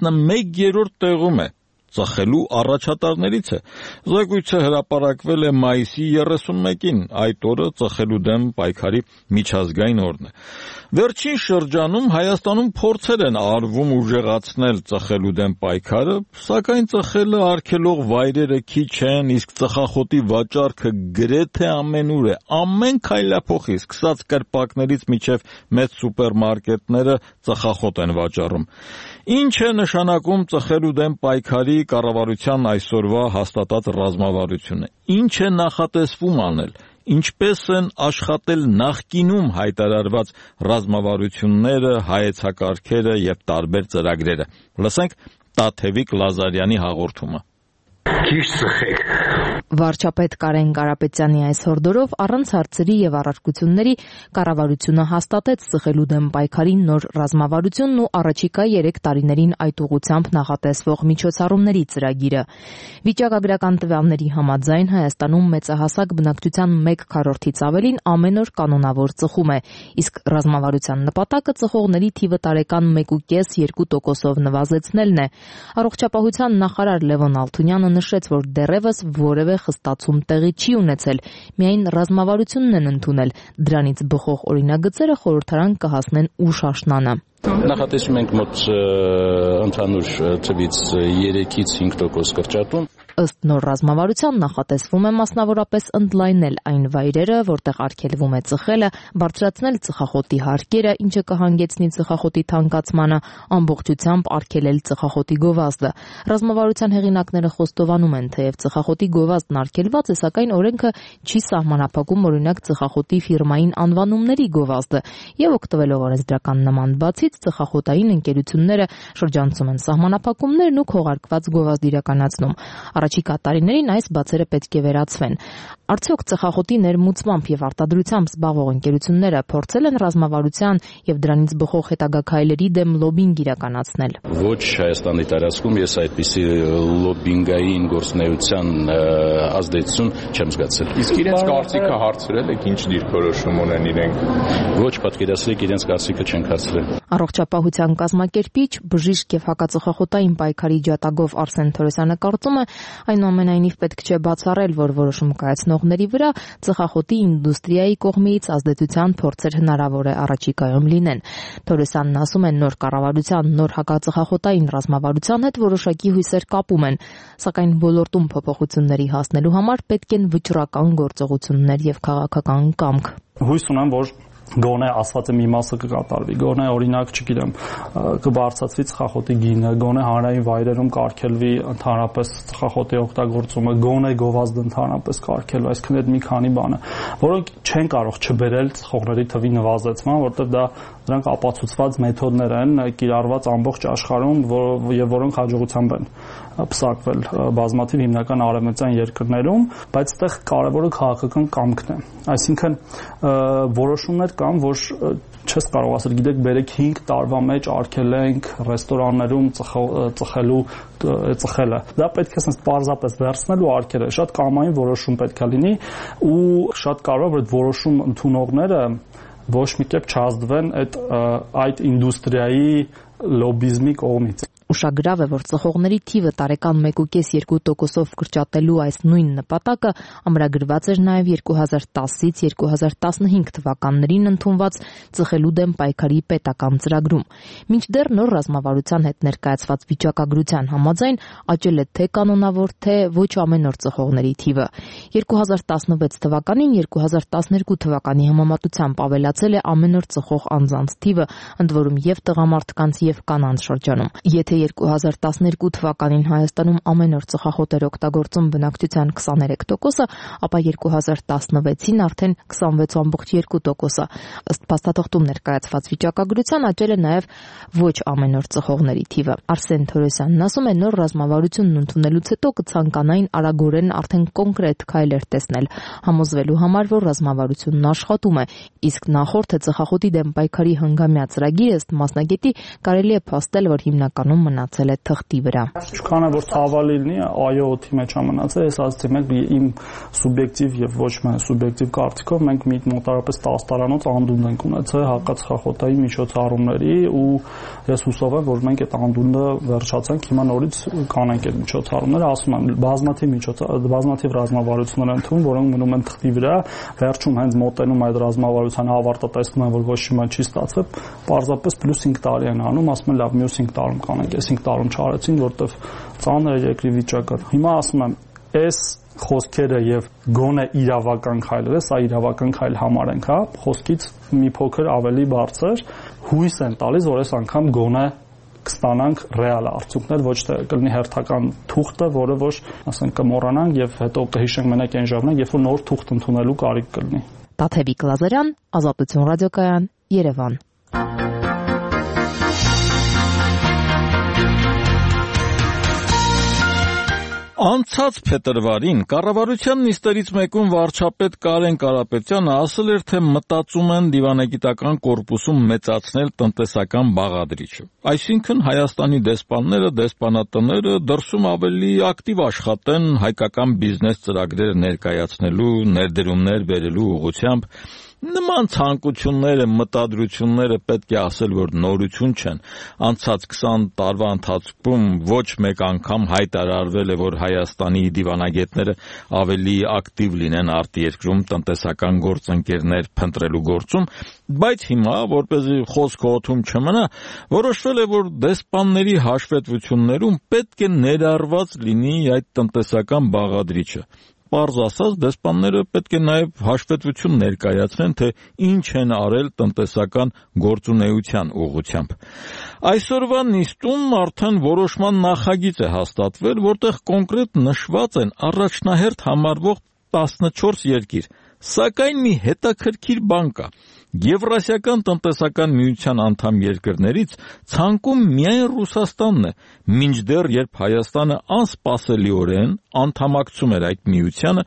11-րդ տեղում է։ Ծխելու առաջատարներից է։ Զեկույցը հրապարակվել է մայիսի 31-ին, այդ օրը ծխելու դեմ պայքարի միջազգային օրն է։ Վերջին շրջանում Հայաստանում փորձեր են արվում ուժեղացնել ծխելու դեմ պայքարը, սակայն ծխելը արգելող վայրերը քիչ են, իսկ ծխախոտի վաճառքը գրեթե ամենուր է։ Ամեն քայլափոխի, սկսած կրպակներից մինչև մեծ սուպերմարկետները ծխախոտ են վաճառում։ Ինչ է նշանակում ծխելու դեմ պայքարի կառավարության այսօրվա հաստատած ռազմավարությունը։ Ինչ է նախատեսվում անել։ Ինչպես են աշխատել նախկինում հայտարարված ռազմավարությունները, հայեցակարգերը եւ տարբեր ծրագրերը։ Լսենք Տաթևիկ Լազարյանի հաղորդումը։ Ճիշտ ծխեք։ Վարչապետ Կարեն Կարապետյանի այս հորդորով առանց հարցերի եւ առարկությունների կառավարությունը հաստատեց ծխելու դեմ պայքարի նոր ռազմավարությունն ու առաջիկա 3 տարիներին այդ ուղղությամբ նախատեսվող միջոցառումների ծրագիրը։ Վիճակագրական տվյալների համաձայն Հայաստանում մեծահասակ բնակչության 1/4-ից ավելին ամեն օր կանոնավոր ծխում է, իսկ ռազմավարության նպատակը ծխողների թիվը տարեկան 1.5-2%-ով նվազեցնելն է։ Առողջապահության նախարար Լևոն Ալթունյանը նշեց, որ դեռևս որևէ խստացում տեղի չի ունեցել, միայն ռազմավարությունն են ընդունել, դրանից բխող օրինագծերը խորհրդարան կհասնեն ուշ աշնանը։ Նախատեսում ենք մոտ ընդհանուր թվից 3-ից 5% կրճատում։ Ըստ նոր ռազմավարության նախատեսվում է մասնավորապես ընդլայնել այն վայրերը, որտեղ արգելվում է ծխելը, բարձրացնել ծխախոտի հարկերը, ինչը կհանգեցնի ծխախոտի թանկացմանը, ամբողջությամբ արգելել ծխախոտի գովազդը։ Ռազմավարության հեղինակները խոստովանում են, թեև ծխախոտի գովազդն արգելված է, սակայն օրենքը չի սահմանափակում օրինակ ծխախոտի ֆիրմային անվանումների գովազդը, եւ օգտվելով օրենսդրական նման բացից ծխախոտային ընկերությունները շրջանցում են սահմանափակումներն ու քողարկված գովազդ իրականացնում։ Առաջիկա տարիներին այս բացերը պետք է վերացվեն։ Արդյոք ծխախոտի ներմուծմամբ եւ արտադրությամբ զբաղվող ընկերությունները փորձել են ռազմավարության եւ դրանից բխող հետագա քայլերի դեմ լոբինգ իրականացնել։ Ոչ Հայաստանի տարածքում ես այդպիսի լոբինգային գործունեության ազդեցություն չեմ զգացել։ Իսկ իրենց կարծիքը հարցրել եք, ինչ դիրքորոշում ունեն իրենք։ Ոչ, պատկերացրեք, իրենց կարծիքը չեն հարցրել։ Առողջապահության կազմակերպիչ, բժիշկ եւ հակածխախոտային պայքարի ջատագով Արսեն Թորոսյանը կարծում է, այնուամենայնիվ պետք չէ բացառել, որ որոշում կայացնողների վրա ծխախոտի ինդուստրիայի կողմից ազդեցության փորձեր հնարավոր է առաջիկայում լինեն։ Թորոսյանն ասում է, նոր կառավարության, նոր հակածխախոտային ռազմավարության հետ որոշակի հույսեր կապում են, սակայն ոլորտում փոփոխությունների հասնելու համար պետք են վճռական գործողություններ եւ քաղաքական կամք։ Հույս ունեմ, որ գոնե ասվածը մի մասը կկատարվի, գոնե օրինակ, չգիտեմ, կբարձրացվի ծխախոտի գինը, գոնե հանրային վայրերում կարգելվի ընդհանրապես ծխախոտի օգտագործումը, գոնե գովազդը ընդհանրապես կարգելվի, այսինքն այդ մի քանի բանը, որոնք չեն կարող չբերել ծխողների թվի նվազեցման, որտեղ դա դրանք ապացուցված մեթոդներ են, կիրառված ամբողջ աշխարհում եւ որոնք հաջողությամբ են պսակվել բազմաթիվ հիմնական արևմտյան երկրներում, բայց այդտեղ կարևորը քաղաքական կամքն է։ Այսինքն որոշումներ կան, որ չես կարող ասել, գիտեք, բերեք 5 տարվա մեջ արգելենք ռեստորաններում ծխելը։ Դա պետք է ասես պարզապես վերցնել ու արգելել։ Շատ կամային որոշում պետք է լինի ու շատ կարող է այդ որոշում ընդունողները ոչ մի կերպ չազդվեն այդ ինդուստրիայի լոբիզմի կողմից։ Ուշագրավ է, որ ծխողների թիվը տարեկան 1.5-2%-ով կրճատելու այս նույն նպատակը ամրագրված էր նաև 2010-ից 2015 թվականներին ընդունված ծխելու դեմ պայքարի պետական ծրագրում։ Մինչդեռ նոր ռազմավարության հետ ներկայացված վիճակագրության համաձայն աճել է թե կանոնավոր, թե ոչ ամենօր ծխողների թիվը։ 2016 թվականին 2012 թվականի համեմատությամբ ավելացել է ամենօր ծխող անձանց թիվը, ընդ որում եւ տղամարդկանց եւ կանանց շրջանում։ Եթե 2012 թվականին Հայաստանում ամենօր ծխախոտ էր օգտագործում բնակչության 23%-ը, ապա 2016-ին արդեն 26.2%-ը։ Ըստ փաստաթղթում ներկայացված վիճակագրության աճել է նաև ոչ ամենօր ծխողների թիվը։ Արսեն Թորոսյանն ասում է, նոր ռազմավարությունն ընդունելուց հետո կցանկանային արագորեն արդեն կոնկրետ քայլեր տեսնել, համոզվելու համար, որ ռազմավարությունն աշխատում է, իսկ նախորդը ծխախոտի դեմ պայքարի հնգամյա ծրագիրը ըստ մասնագետի կարելի է փաստել, որ հիմնականում մնացել է թղթի վրա։ Ինչքան է որ ցավալի լինի, այո, օդի մեջ է մնացել, ես ասացի, մենք իմ սուբյեկտիվ եւ ոչ միայն սուբյեկտիվ կարծիքով մենք մոտավորապես 10 տարանոց անդունդ ենք ունեցել հակածխախոտային միջոցառումների ու ես հուսով եմ, որ մենք այդ անդունդը վերջացանք, հիմա նորից կանենք այդ միջոցառումները, ասում եմ, բազմաթիվ ռազմավարություններ են թվում, որոնք մնում են թղթի վրա, վերջում հենց մոտենում այդ ռազմավարության ավարտը տեսնում են, որ ոչ մի բան չի ստացվել, պարզապես + 5 տարի են անում, ասում են լավ, մյուս 5 տարում կանենք, այս 5 տարում չարեցին, որտեվ ծանր է երկրի վիճակը։ Հիմա ասում եմ, այս խոսքերը եւ գոնե իրավական քայլերը, սա իրավական քայլ համարենք, հա, խոսքից մի փոքր ավելի բարձր հույս են տալիս, որ այս անգամ գոնե կստանանք ռեալ արդյունքներ, ոչ թե կլինի հերթական թուղթը, որը որ ասենք կմոռանանք եւ հետո կհիշենք մենակ այն ժամանակ, երբ որ նոր թուղթ ընդունելու կարիք կլինի։ Տաթևիկ Լազարյան, Ազատություն ռադիոկայան, Երևան։ Անցած փետրվարին կառավարության նիստերից մեկում վարչապետ Կարեն Կարապետյանը ասել էր, թե մտածում են դիվանագիտական կորպուսում մեծացնել տնտեսական բաղադրիչը։ Այսինքն Հայաստանի դեսպանները, դեսպանատները դրսում ավելի ակտիվ աշխատեն հայկական բիզնես ծրագրեր ներկայացնելու, ներդրումներ բերելու ուղղությամբ։ Նման ցանկությունները, մտադրությունները պետք է ասել, որ նորություն չեն։ Անցած 20 տարվա ընթացքում ոչ մեկ անգամ հայտարարվել է, որ Հայաստանի դիվանագետները ավելի ակտիվ լինեն արտերկրում տնտեսական գործընկերներ փնտրելու գործում, բայց հիմա, որպեսզի խոսքը օդում չմնա, որոշվել է, որ դեսպանների հաշվետվություններում պետք է ներառված լինի այդ տնտեսական բաղադրիչը։ Պարզ ասած, դեսպանները պետք է նաև հաշվետվություն ներկայացնեն, թե ինչ են արել տնտեսական գործունեության ուղղությամբ։ Այսօրվա նիստում արդեն որոշման նախագիծ է հաստատվել, որտեղ կոնկրետ նշված են առաջնահերթ համարվող 14 երկիր, սակայն մի հետաքրքիր բան կա։ Եվրասիական տնտեսական միության անդամ երկրներից ցանկում միայն Ռուսաստանն է, մինչդեռ երբ Հայաստանը անսպասելիորեն անդամակցում էր այդ միությանը,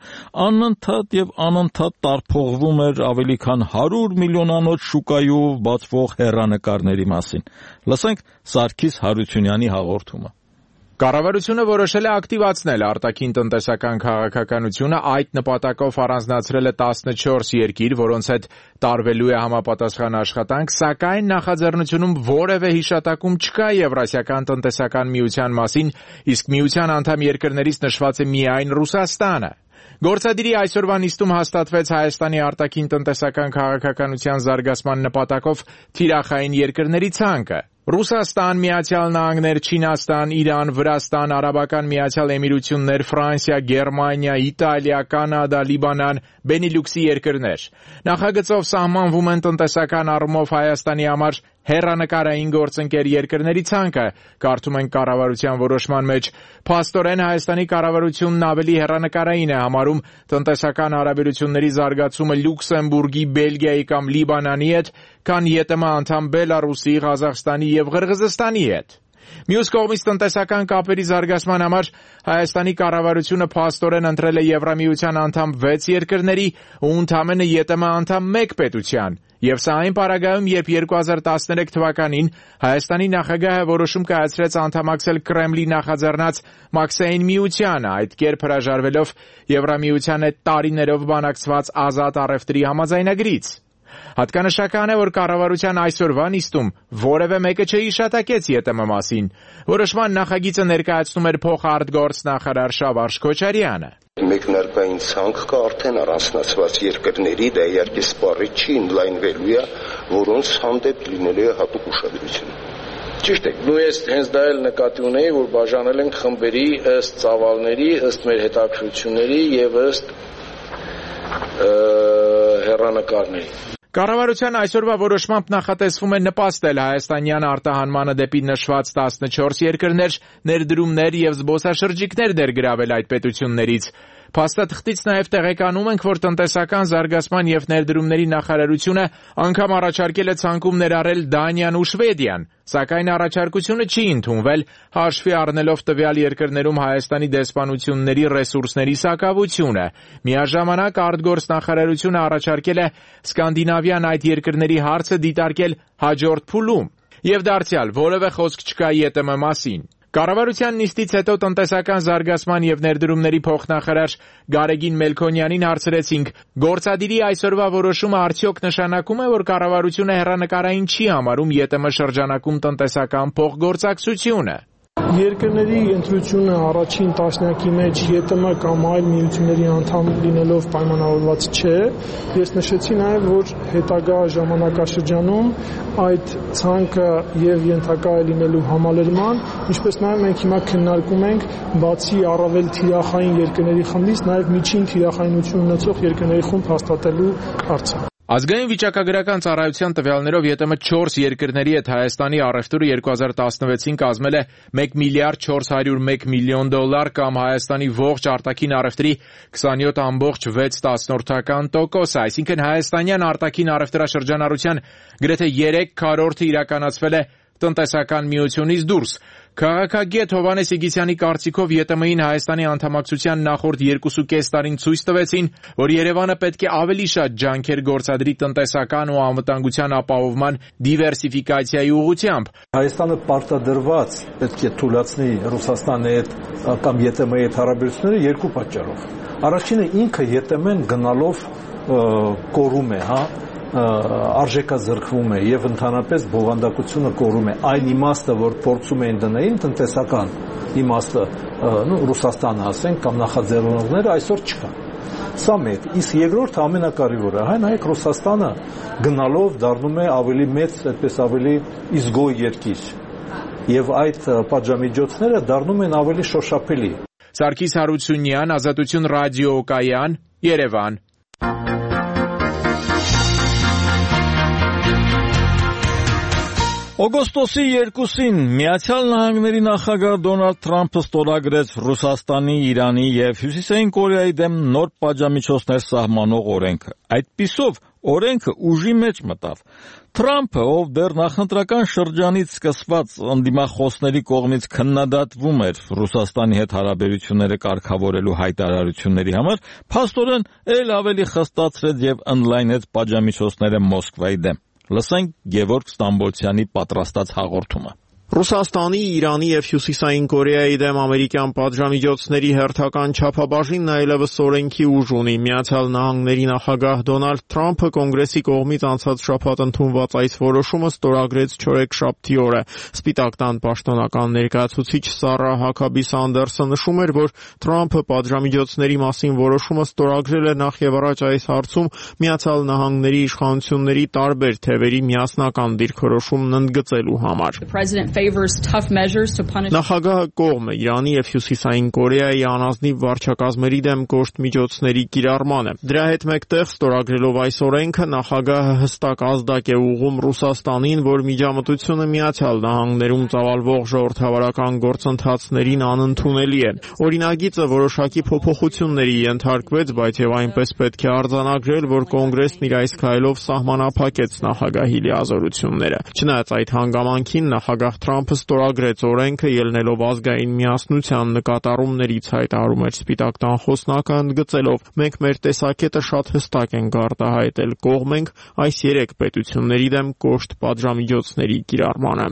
անընդհատ տարփողվում էր ավելի քան 100 միլիոնանոց շուկայով բացվող հեռանկարների մասին։ Լսենք Սարգիս Հարությունյանի հաղորդումը։ Կառավարությունը որոշել է ակտիվացնել արտաքին տնտեսական քաղաքականությունը, այդ նպատակով առանձնացրել է 14 երկիր, որոնց հետ տարվելու է համապատասխան աշխատանք, սակայն նախաձեռնությունում որևէ հիշատակում չկա Եվրասիական տնտեսական միության մասին, իսկ միության անդամ երկրներից նշված է միայն Ռուսաստանը։ Գործադիրի այսօրվա նիստում հաստատվեց Հայաստանի արտաքին տնտեսական քաղաքականության զարգացման նպատակով թիրախային երկրների ցանկը։ Ռուսաստան, Միացյալ Նահանգներ, Չինաստան, Իրան, Վրաստան, Արաբական Միացյալ Էմիրություններ, Ֆրանսիա, Գերմանիա, Իտալիա, Կանադա, Լիբանան, Բենիլյուքսի երկրներ։ Նախագծով սահմանվում են տնտեսական առումով Հայաստանի համար հեռանկարային գործընկեր երկրների ցանկը, կարդում ենք կառավարության որոշման մեջ։ Փաստորեն Հայաստանի կառավարությունն ավելի հեռանկարային է համարում տնտեսական հարաբերությունների զարգացումը Լյուքսեմբուրգի, Բելգիայի կամ Լիբանանի հետ, քան ԵՏՄ անդամ Բելարուսի, Ղազախստանի և Ղրղզստանի հետ։ Մյուս կողմից տնտեսական կապերի զարգացման համար Հայաստանի կառավարությունը փաստորեն ընտրել է Եվրամիության անդամ 6 երկրների ու ընդամենը ԵՏՄ անդամ 1 պետության։ Եվ սա այն պարագայում, երբ 2013 թվականին Հայաստանի նախագահը որոշում կայացրեց անդամակցել Կրեմլի նախաձեռնած Մաքսային միությանը, այդ կերպ հրաժարվելով Եվրամիության հետ տարիներով բանակցված ազատ առևտրի համաձայնագրից։ Հատկանշական է, որ կառավարության այսօրվա նիստում որևէ մեկը չհիշատակեց ԵՏՄ մասին։ Որոշման նախագիծը ներկայացնում էր փոխարտգործնախարար Շավարժ Քոչարյանը։ Մեկնարկային ցանկ կա արդեն առանձնացված երկրների, դա իհարկե սպառիչ չի, ընդլայնվելու է, որոնց հանդեպ լինելու է հատուկ ուշադրություն։ Ճիշտ է, ու ես հենց դա էլ նկատի ունեի, որ բաժանել ենք խմբերի ըստ ծավալների, ըստ մեր հետաքրքրությունների եւ ըստ հեռանկարների։ Կառավարության այսօրվա որոշմամբ նախատեսվում է նպաստել հայաստանյան արտահանմանը դեպի նշված 14 երկրներ, ներդրումներ և զբոսաշրջիկներ ներգրավել այդ պետություններից։ Փաստաթղթից նաև տեղեկանում ենք, որ տնտեսական զարգացման և ներդրումների նախարարությունը անգամ առաջարկել է ցանկում ներառել Դանիան ու Շվեդիան, սակայն առաջարկությունը չի ընդունվել, հաշվի առնելով տվյալ երկրներում Հայաստանի դեսպանությունների ռեսուրսների սակավությունը։ Միաժամանակ արտգործնախարարությունը առաջարկել է Սկանդինավյան այդ երկրների հարցը դիտարկել հաջորդ փուլում, և դարձյալ որևէ խոսք չկա ԵՏՄ մասին։ Կառավարության նիստից հետո տնտեսական զարգացման և ներդրումների փոխնախարար Գարեգին Մելքոնյանին հարցրեցինք, գործադիրի այսօրվա որոշումը արդյոք նշանակում է, որ կառավարությունը հեռանկարային չի համարում ԵՏՄ շրջանակում տնտեսական փոխգործակցությունը։ Երկրների ընտրությունը առաջին տասնյակի մեջ ԵՏՄ կամ այլ միությունների անդամ լինելով պայմանավորված չէ։ Ես նշեցի նաև, որ հետագա ժամանակաշրջանում այդ ցանկը եւ ենթակա է լինելու համալրման, ինչպես նաև մենք հիմա քննարկում ենք բացի առավել թիրախային երկրների խմբից նաև միջին թիրախայնություն ունեցող երկրների խումբ հաստատելու հարցը։ Ազգային վիճակագրական ծառայության տվյալներով ԵՏՄ 4 երկրների հետ Հայաստանի առևտուրը 2016-ին կազմել է 1 միլիարդ 401 միլիոն դոլար կամ Հայաստանի ողջ արտաքին առևտրի 27.6%, այսինքն հայաստանյան արտաքին առևտրաշրջանառության գրեթե 3/4-ը իրականացվել է տնտեսական միությունից դուրս։ Քաղաքագետ Հովհաննես Իգիթյանի կարծիքով ԵՏՄ-ին Հայաստանի անդամակցության նախորդ 2.5 տարին ցույց տվեցին, որ Երևանը պետք է ավելի շատ ջանքեր գործադրի տնտեսական ու անվտանգության ապահովման դիվերսիֆիկացիայի ուղղությամբ։ Հայաստանը պարտադրված պետք է թույլատնի Ռուսաստանի հետ կամ ԵՏՄ-ի հետ հարաբերությունները երկու պատճառով։ Առաջինը ինքը ԵՏՄ-ն գնալով կորում է, արժեքազրկվում է եւ ընդհանրապես բովանդակությունը կորում է։ Այն իմաստը, որ փորձում էին դնել տնտեսական իմաստը, Ռուսաստանը ասենք կամ նախաձեռնողները այսօր չկա։ Սա մեկ, իսկ երկրորդը ամենակարևորը, նայեք Ռուսաստանը գնալով դառնում է ավելի մեծ, այդպես ավելի իզգոյ երկիր։ Եվ այդ պատժամիջոցները դառնում են ավելի շոշափելի։ Սարգիս Հարությունյան, Ազատություն ռադիոկայան, Երևան։ Օգոստոսի 2-ին Միացյալ Նահանգների նախագահ Դոնալդ Թրամփը ստորագրեց Ռուսաստանի, Իրանի և Հյուսիսային Կորեայի դեմ նոր պատժամիջոցներ սահմանող օրենքը։ Այդպիսով օրենքը ուժի մեջ մտավ։ Թրամփը, ով դեռ նախընտրական շրջանից սկսված ընդդիմախոսների կողմից քննադատվում էր Ռուսաստանի հետ հարաբերությունները կարգավորելու հայտարարությունների համար, փաստորեն էլ ավելի խստացրեց և ընդլայնեց պատժամիջոցները Մոսկվայի դեմ։ Լսենք Գևորգ Ստամբոլցյանի պատրաստած հաղորդումը։ Ռուսաստանի, Իրանի և Հյուսիսային Կորեայի դեմ ամերիկյան պատժամիջոցների հերթական չափաբաժինն այլևս օրենքի ուժ ունի։ Միացյալ Նահանգների նախագահ Դոնալդ Թրամփը կոնգրեսի կողմից անցած շաբաթ ընդունված այս որոշումը ստորագրեց չորեքշաբթի օրը։ Սպիտակ տան պաշտոնական ներկայացուցիչ Սարա Հաքաբի Սանդերսը նշում էր, որ Թրամփը պատժամիջոցների մասին որոշումը ստորագրել է նախ և առաջ այս հարցում Միացյալ Նահանգների իշխանությունների տարբեր թևերի միասնական դիրքորոշումն ընդգծելու համար։ Նախագահը կողմ է Իրանի և Հյուսիսային Կորեայի անազնիվ վարչակազմերի դեմ կոշտ միջոցների կիրառմանը։ Դրա հետ մեկտեղ ստորագրելով այս օրենքը նախագահը հստակ ազդակ է ուղղում Ռուսաստանին, որ միջամտությունը Միացյալ Նահանգներում ծավալվող ժողովրդավարական գործընթացներին անընդունելի է։ Օրինագիծը որոշակի փոփոխությունների ենթարկվեց, բայց եւ այնպես պետք է արձանագրել, որ կոնգրեսն իր այս քայլով սահմանափակեց նախագահի լիազորությունները։ Չնայած այդ հանգամանքին նախագահ Թրամփը ստորագրեց օրենքը, ելնելով ազգային միասնության նկատառումներից, հայտարարում էր Սպիտակ տան խոսնակը, ընդգծելով. «Մենք մեր տեսակետը շատ հստակ ենք արտահայտել, կողմ ենք այս երեք պետությունների դեմ կոշտ պատժամիջոցների կիրառմանը»։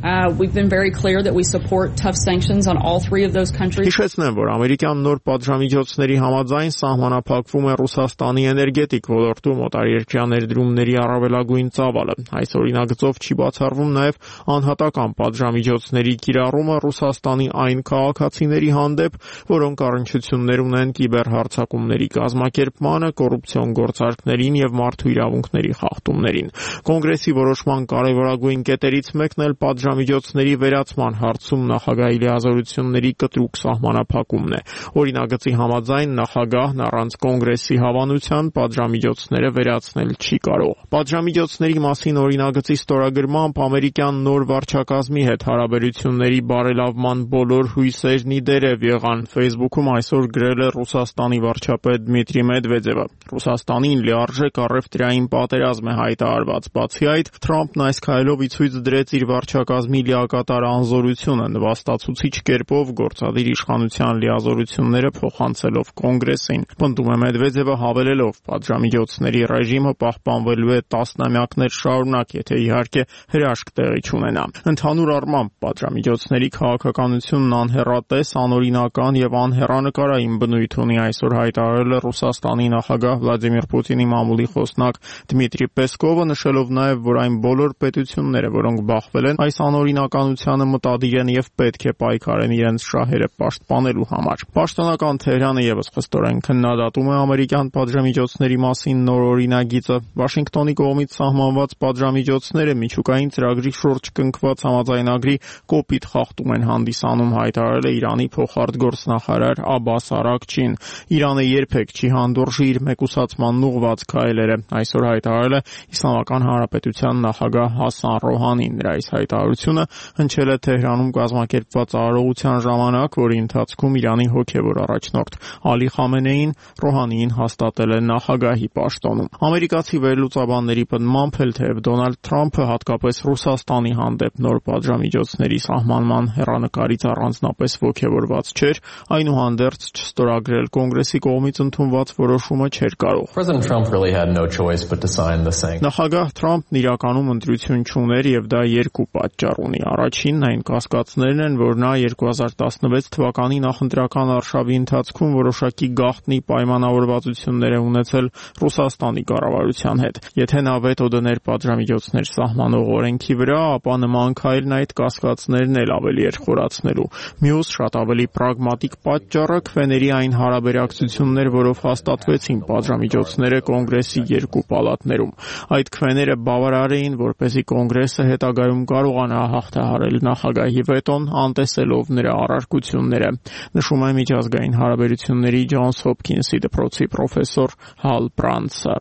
Հիշեցնեմ, որ ամերիկյան նոր պատժամիջոցների համաձայն սահմանափակվում է Ռուսաստանի էներգետիկ ոլորտում օտարերկրյա ներդրումների առավելագույն ծավալը։ Այս օրինագծով չի բացառվում նաև անհատական պատժամիջոցների կիրառումը Ռուսաստանի այն քաղաքացիների հանդեպ, որոնք առնչություններ ունեն կիբերհարձակումների կազմակերպմանը, կոռուպցիոն գործարքներին և մարդու իրավունքների խախտումներին։ Կոնգրեսի որոշման կարևորագույն կետերից մեկն էլ պատժամիջոցների վերացման հարցում նախագահի լիազորությունների կտրուկ սահմանափակումն է։ Օրինագծի համաձայն նախագահն առանց կոնգրեսի հավանության պատժամիջոցները վերացնել չի կարող։ Պատժամիջոցների մասին օրինագծի ստորագրմամբ ամերիկյան նոր վարչակազմի հետ հարաբերությունների բարելավման բոլոր հույսերն ի դերև եղան։ Facebook-ում այսօր գրել է Ռուսաստանի վարչապետ Դմիտրի Մեդվեդևը։ Ռուսաստանին լիարժեք առևտրային պատերազմ է հայտարարված։ Բացի այդ, Թրամփն այս քայլով ի ցույց դրեց իր վարչակազմի լիակատար անզորությունը, նվաստացուցիչ կերպով գործադիր իշխանության լիազորությունները փոխանցելով կոնգրեսին։ Պնդում է Մեդվեդևը, հավելելով. «Պատժամիջոցների ռեժիմը պահպանվելու է տասնամյակներ շարունակ, եթե իհարկե հրաշք տեղի չունենա»։ Ընդհանուր առմամբ պատժամիջոցների քաղաքականությունն անհեռատես, անօրինական և անհեռանկարային բնույթ ունի, այսօր հայտարարել է Ռուսաստանի նախագահ Վլադիմիր Պուտինի մամուլի խոսնակ Դմիտրի Պեսկովը, նշելով նաև, որ այն բոլոր պետությունները, որոնք բախվել են այս անօրինականությանը, մտադիր են և պետք է պայքարեն իրենց շահերը պաշտպանելու համար։ Պաշտոնական Թեհրանը ևս խստորեն քննադատում է ամերիկյան պատժամիջոցների մասին նոր օրինագիծը։ Վաշինգտոնի կողմից սահմանված պատժամիջոցները միջուկային ծրագրի շուրջ կնքված համաձայնագրի կոպիտ խախտում են հանդիսանում, հայտարարել է Իրանի փոխարտգործնախարար Աբբաս Արաքչին։ Իրանը երբեք չի հանդուրժի իր մեկուսացմանն ուղղված քայլերը, այսօր հայտարարել է Իսլամական Հանրապետության նախագահ Հասան Ռոհանին։ Նրա այս հայտարարությունը հնչել է Թեհրանում կազմակերպված արարողության ժամանակ, որի ընթացքում Իրանի հոգևոր առաջնորդ Ալի Խամենեին Ռոհանիին հաստատել է նախագահի պաշտոնում։ Ամերիկացի վերլուծաբանների պնդմամբ էլ թեև Դոնալդ Թրամփը հատկապես Ռուսաստանի հանդեպ նոր պատժամիջոցների սահմանման հեռանկարից առանձնապես ոգևորված չէր, այնուհանդերձ չստորագրել կոնգրեսի կողմից ընդունված որոշումը չէր կարող։ Նախագահ Թրամփն իրականում ընտրություն չուներ և դա երկու պատճառ ունի։ Առաջինն այն կասկածներն են, որ նա 2016 թվականի նախընտրական արշավի ընթացքում որոշակի գաղտնի պայմանավորվածություններ է ունեցել Ռուսաստանի կառավարության հետ։ Եթե նա վետո դներ պատժամիջոցներ սահմանող օրենքի վրա, ապա նման քայլն այդ կասկածներն էլ ավելի էր խորացնելու։ Մյուս շատ ավելի պրագմատիկ պատճառը քվեների այն հարաբերակցություններ, որով հաստատվեցին պատժամիջոցները կոնգրեսի երկու պալատներում։ Այդ քվեները բավարար էին, որպեսզի կոնգրեսը հետագայում կարողանա հաղթահարել նախագահի վետոն, անտեսելով նրա առարկությունները, նշում է միջազգային հարաբերությունների Ջոնս Հոփքինսի դպրոցի պրոֆեսոր Հալ Բրանցը։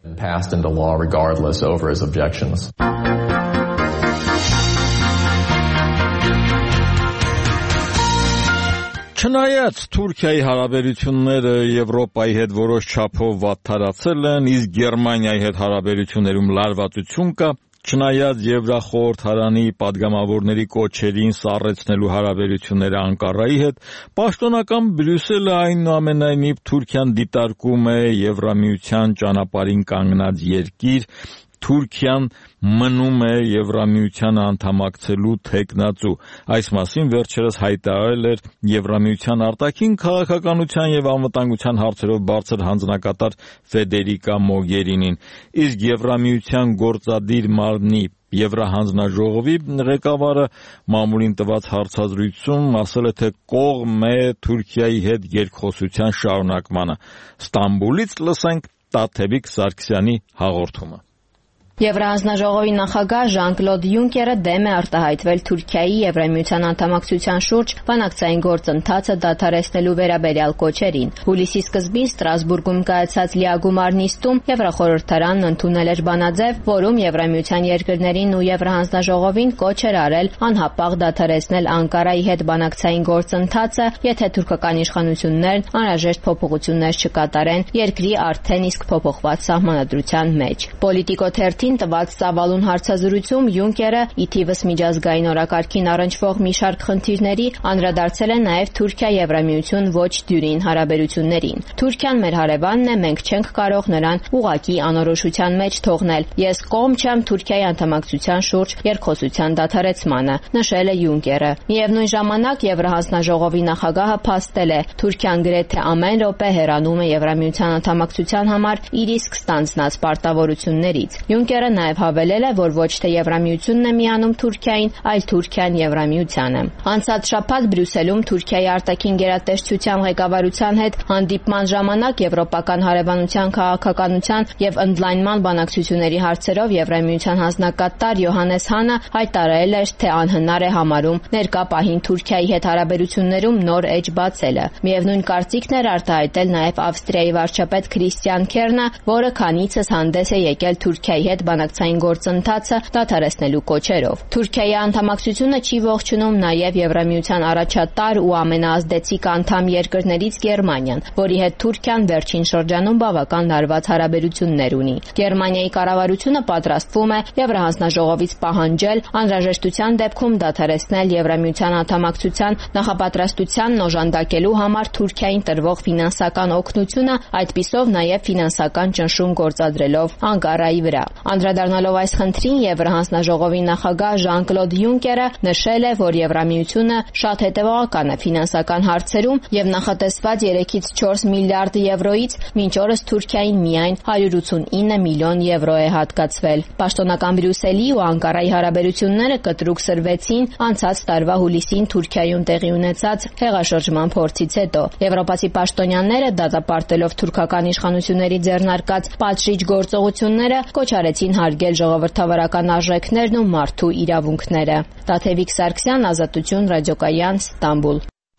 Չնայած Թուրքիայի հարաբերությունները Եվրոպայի հետ որոշ չափով վատթարացել են, իսկ Գերմանիայի հետ հարաբերություններում լարվածություն կա, չնայած Եվրախորհրդարանի падգամավորների կոչերին սառեցնելու հարաբերությունները Անկարայի հետ, պաշտոնական Բրյուսելը այնուամենայնիվ Թուրքիան դիտարկում է Եվրամիության ճանապարհին կանգնած երկիր, Թուրքիան մնում է Եվրամիության անդամակցելու թեկնածու։ Այս մասին վերջերս հայտարարել էր Եվրամիության արտաքին քաղաքականության եւ անվտանգության հարցերով բարձր հանձնակատար Ֆեդերիկա Մոգերինին, իսկ Եվրամիության գործադիր մարմնի Եվրահանձնաժողովի ղեկավարը մամուլին տված հարցազրույցում ասել է, թե կողմ է Թուրքիայի հետ երկխոսության շարունակմանը։ Ստամբուլից լսենք Տաթևիկ Սարգսյանի հաղորդումը։ Եվրահանձնաժողովի նախագահ Ժան-Կլոդ Յունկերը դեմ է արտահայտվել Թուրքիայի Եվրամիության անդամակցության շուրջ բանակցային գործընթացը դադարեցնելու վերաբերյալ կոչերին։ Հուլիսի սկզբին Ստրասբուրգում կայացած լիագումար նիստում Եվրախորհրդարանն ընդունել էր բանաձև, որում Եվրամիության երկրներին ու Եվրահանձնաժողովին կոչ էր արել անհապաղ դադարեցնել Անկարայի հետ բանակցային գործընթացը, եթե թուրքական իշխանություններն անհրաժեշտ փոփոխություններ չկատարեն երկրի արդեն իսկ փոփոխված սահմանադրության մեջ։ Պոլիտիկո տված ծավալուն հարցազրույցում Յունկերը ի թիվս միջազգային օրակարգին առնչվող մի շարք խնդիրների անդրադարձել է նաև Թուրքիա-Եվրամիություն ոչ դյուրին հարաբերություններին։ Թուրքիան մեր հարևանն է, մենք չենք կարող նրան ուղղակի անորոշության մեջ թողնել։ Ես կողմ չեմ Թուրքիայի անդամակցության շուրջ երկխոսության դադարեցմանը, նշել է Յունկերը։ Միևնույն ժամանակ Եվրահանձնաժողովի նախագահը փաստել է, Թուրքիան գրեթե ամեն րոպե հեռանում է Եվրամիության անդամակցության համար իր իսկ ստանձնած պարտավորություններից։ Յունկերը նաև հավելել է, որ ոչ թե Եվրամիությունն է միանում Թուրքիային, այլ Թուրքիան Եվրամիությանը։ Անցած շաբաթ Բրյուսելում Թուրքիայի արտաքին գերատեսչության ղեկավարության հետ հանդիպման ժամանակ Եվրոպական հարևանության քաղաքականության եւ ընդլայնման բանակցությունների հարցերով Եվրամիության հանձնակատար Յոհանես Հանը հայտարարել էր, թե անհնար է համարում ներկա պահին Թուրքիայի հետ հարաբերություններում նոր էջ բացելը։ Միևնույն կարծիքն էր արտահայտել նաև Ավստրիայի վարչապետ Քրիստիան Քերնը, որը քանիցս հանդես է եկել Թուրքիայի հետ բանակցային գործընթացը դադարեցնելու կոչերով։ Թուրքիայի անդամակցությունը չի ողջունում նաև Եվրամիության առաջատար ու ամենաազդեցիկ անդամ երկրներից Գերմանիան, որի հետ Թուրքիան վերջին շրջանում բավական լարված հարաբերություններ ունի։ Գերմանիայի կառավարությունը պատրաստվում է Եվրահանձնաժողովից պահանջել անհրաժեշտության դեպքում դադարեցնել Եվրամիության անդամակցության նախապատրաստությանն օժանդակելու համար Թուրքիային տրվող ֆինանսական օգնությունը, այդպիսով նաև ֆինանսական ճնշում գործադրելով Անկարայի վրա։ Անդրադառնալով այս խնդրին Եվրահանձնաժողովի նախագահ Ժան-Կլոդ Յունկերը նշել է, որ Եվրամիությունը շատ հետևողական է ֆինանսական հարցերում եւ նախատեսված 3-ից 4 միլիարդ եվրոից մինչ օրս Թուրքիային միայն 189 միլիոն եվրո է հատկացվել։ Պաշտոնական Բրյուսելի ու Անկարայի հարաբերությունները կտրուկ սրվեցին անցած տարվա հուլիսին Թուրքիայում տեղի ունեցած հեղաշրջման փորձից հետո։ Եվրոպացի պաշտոնյաները դատապարտելով թուրքական իշխանությունների ձեռնարկած պատժիչ գործողությունները կոչ արեցին հարգել ժողովրդավարական արժեքներն ու մարդու իրավունքները։ Տաթևիկ Սարգսյան, Ազատություն, ռադիոկայան, Ստամբուլ։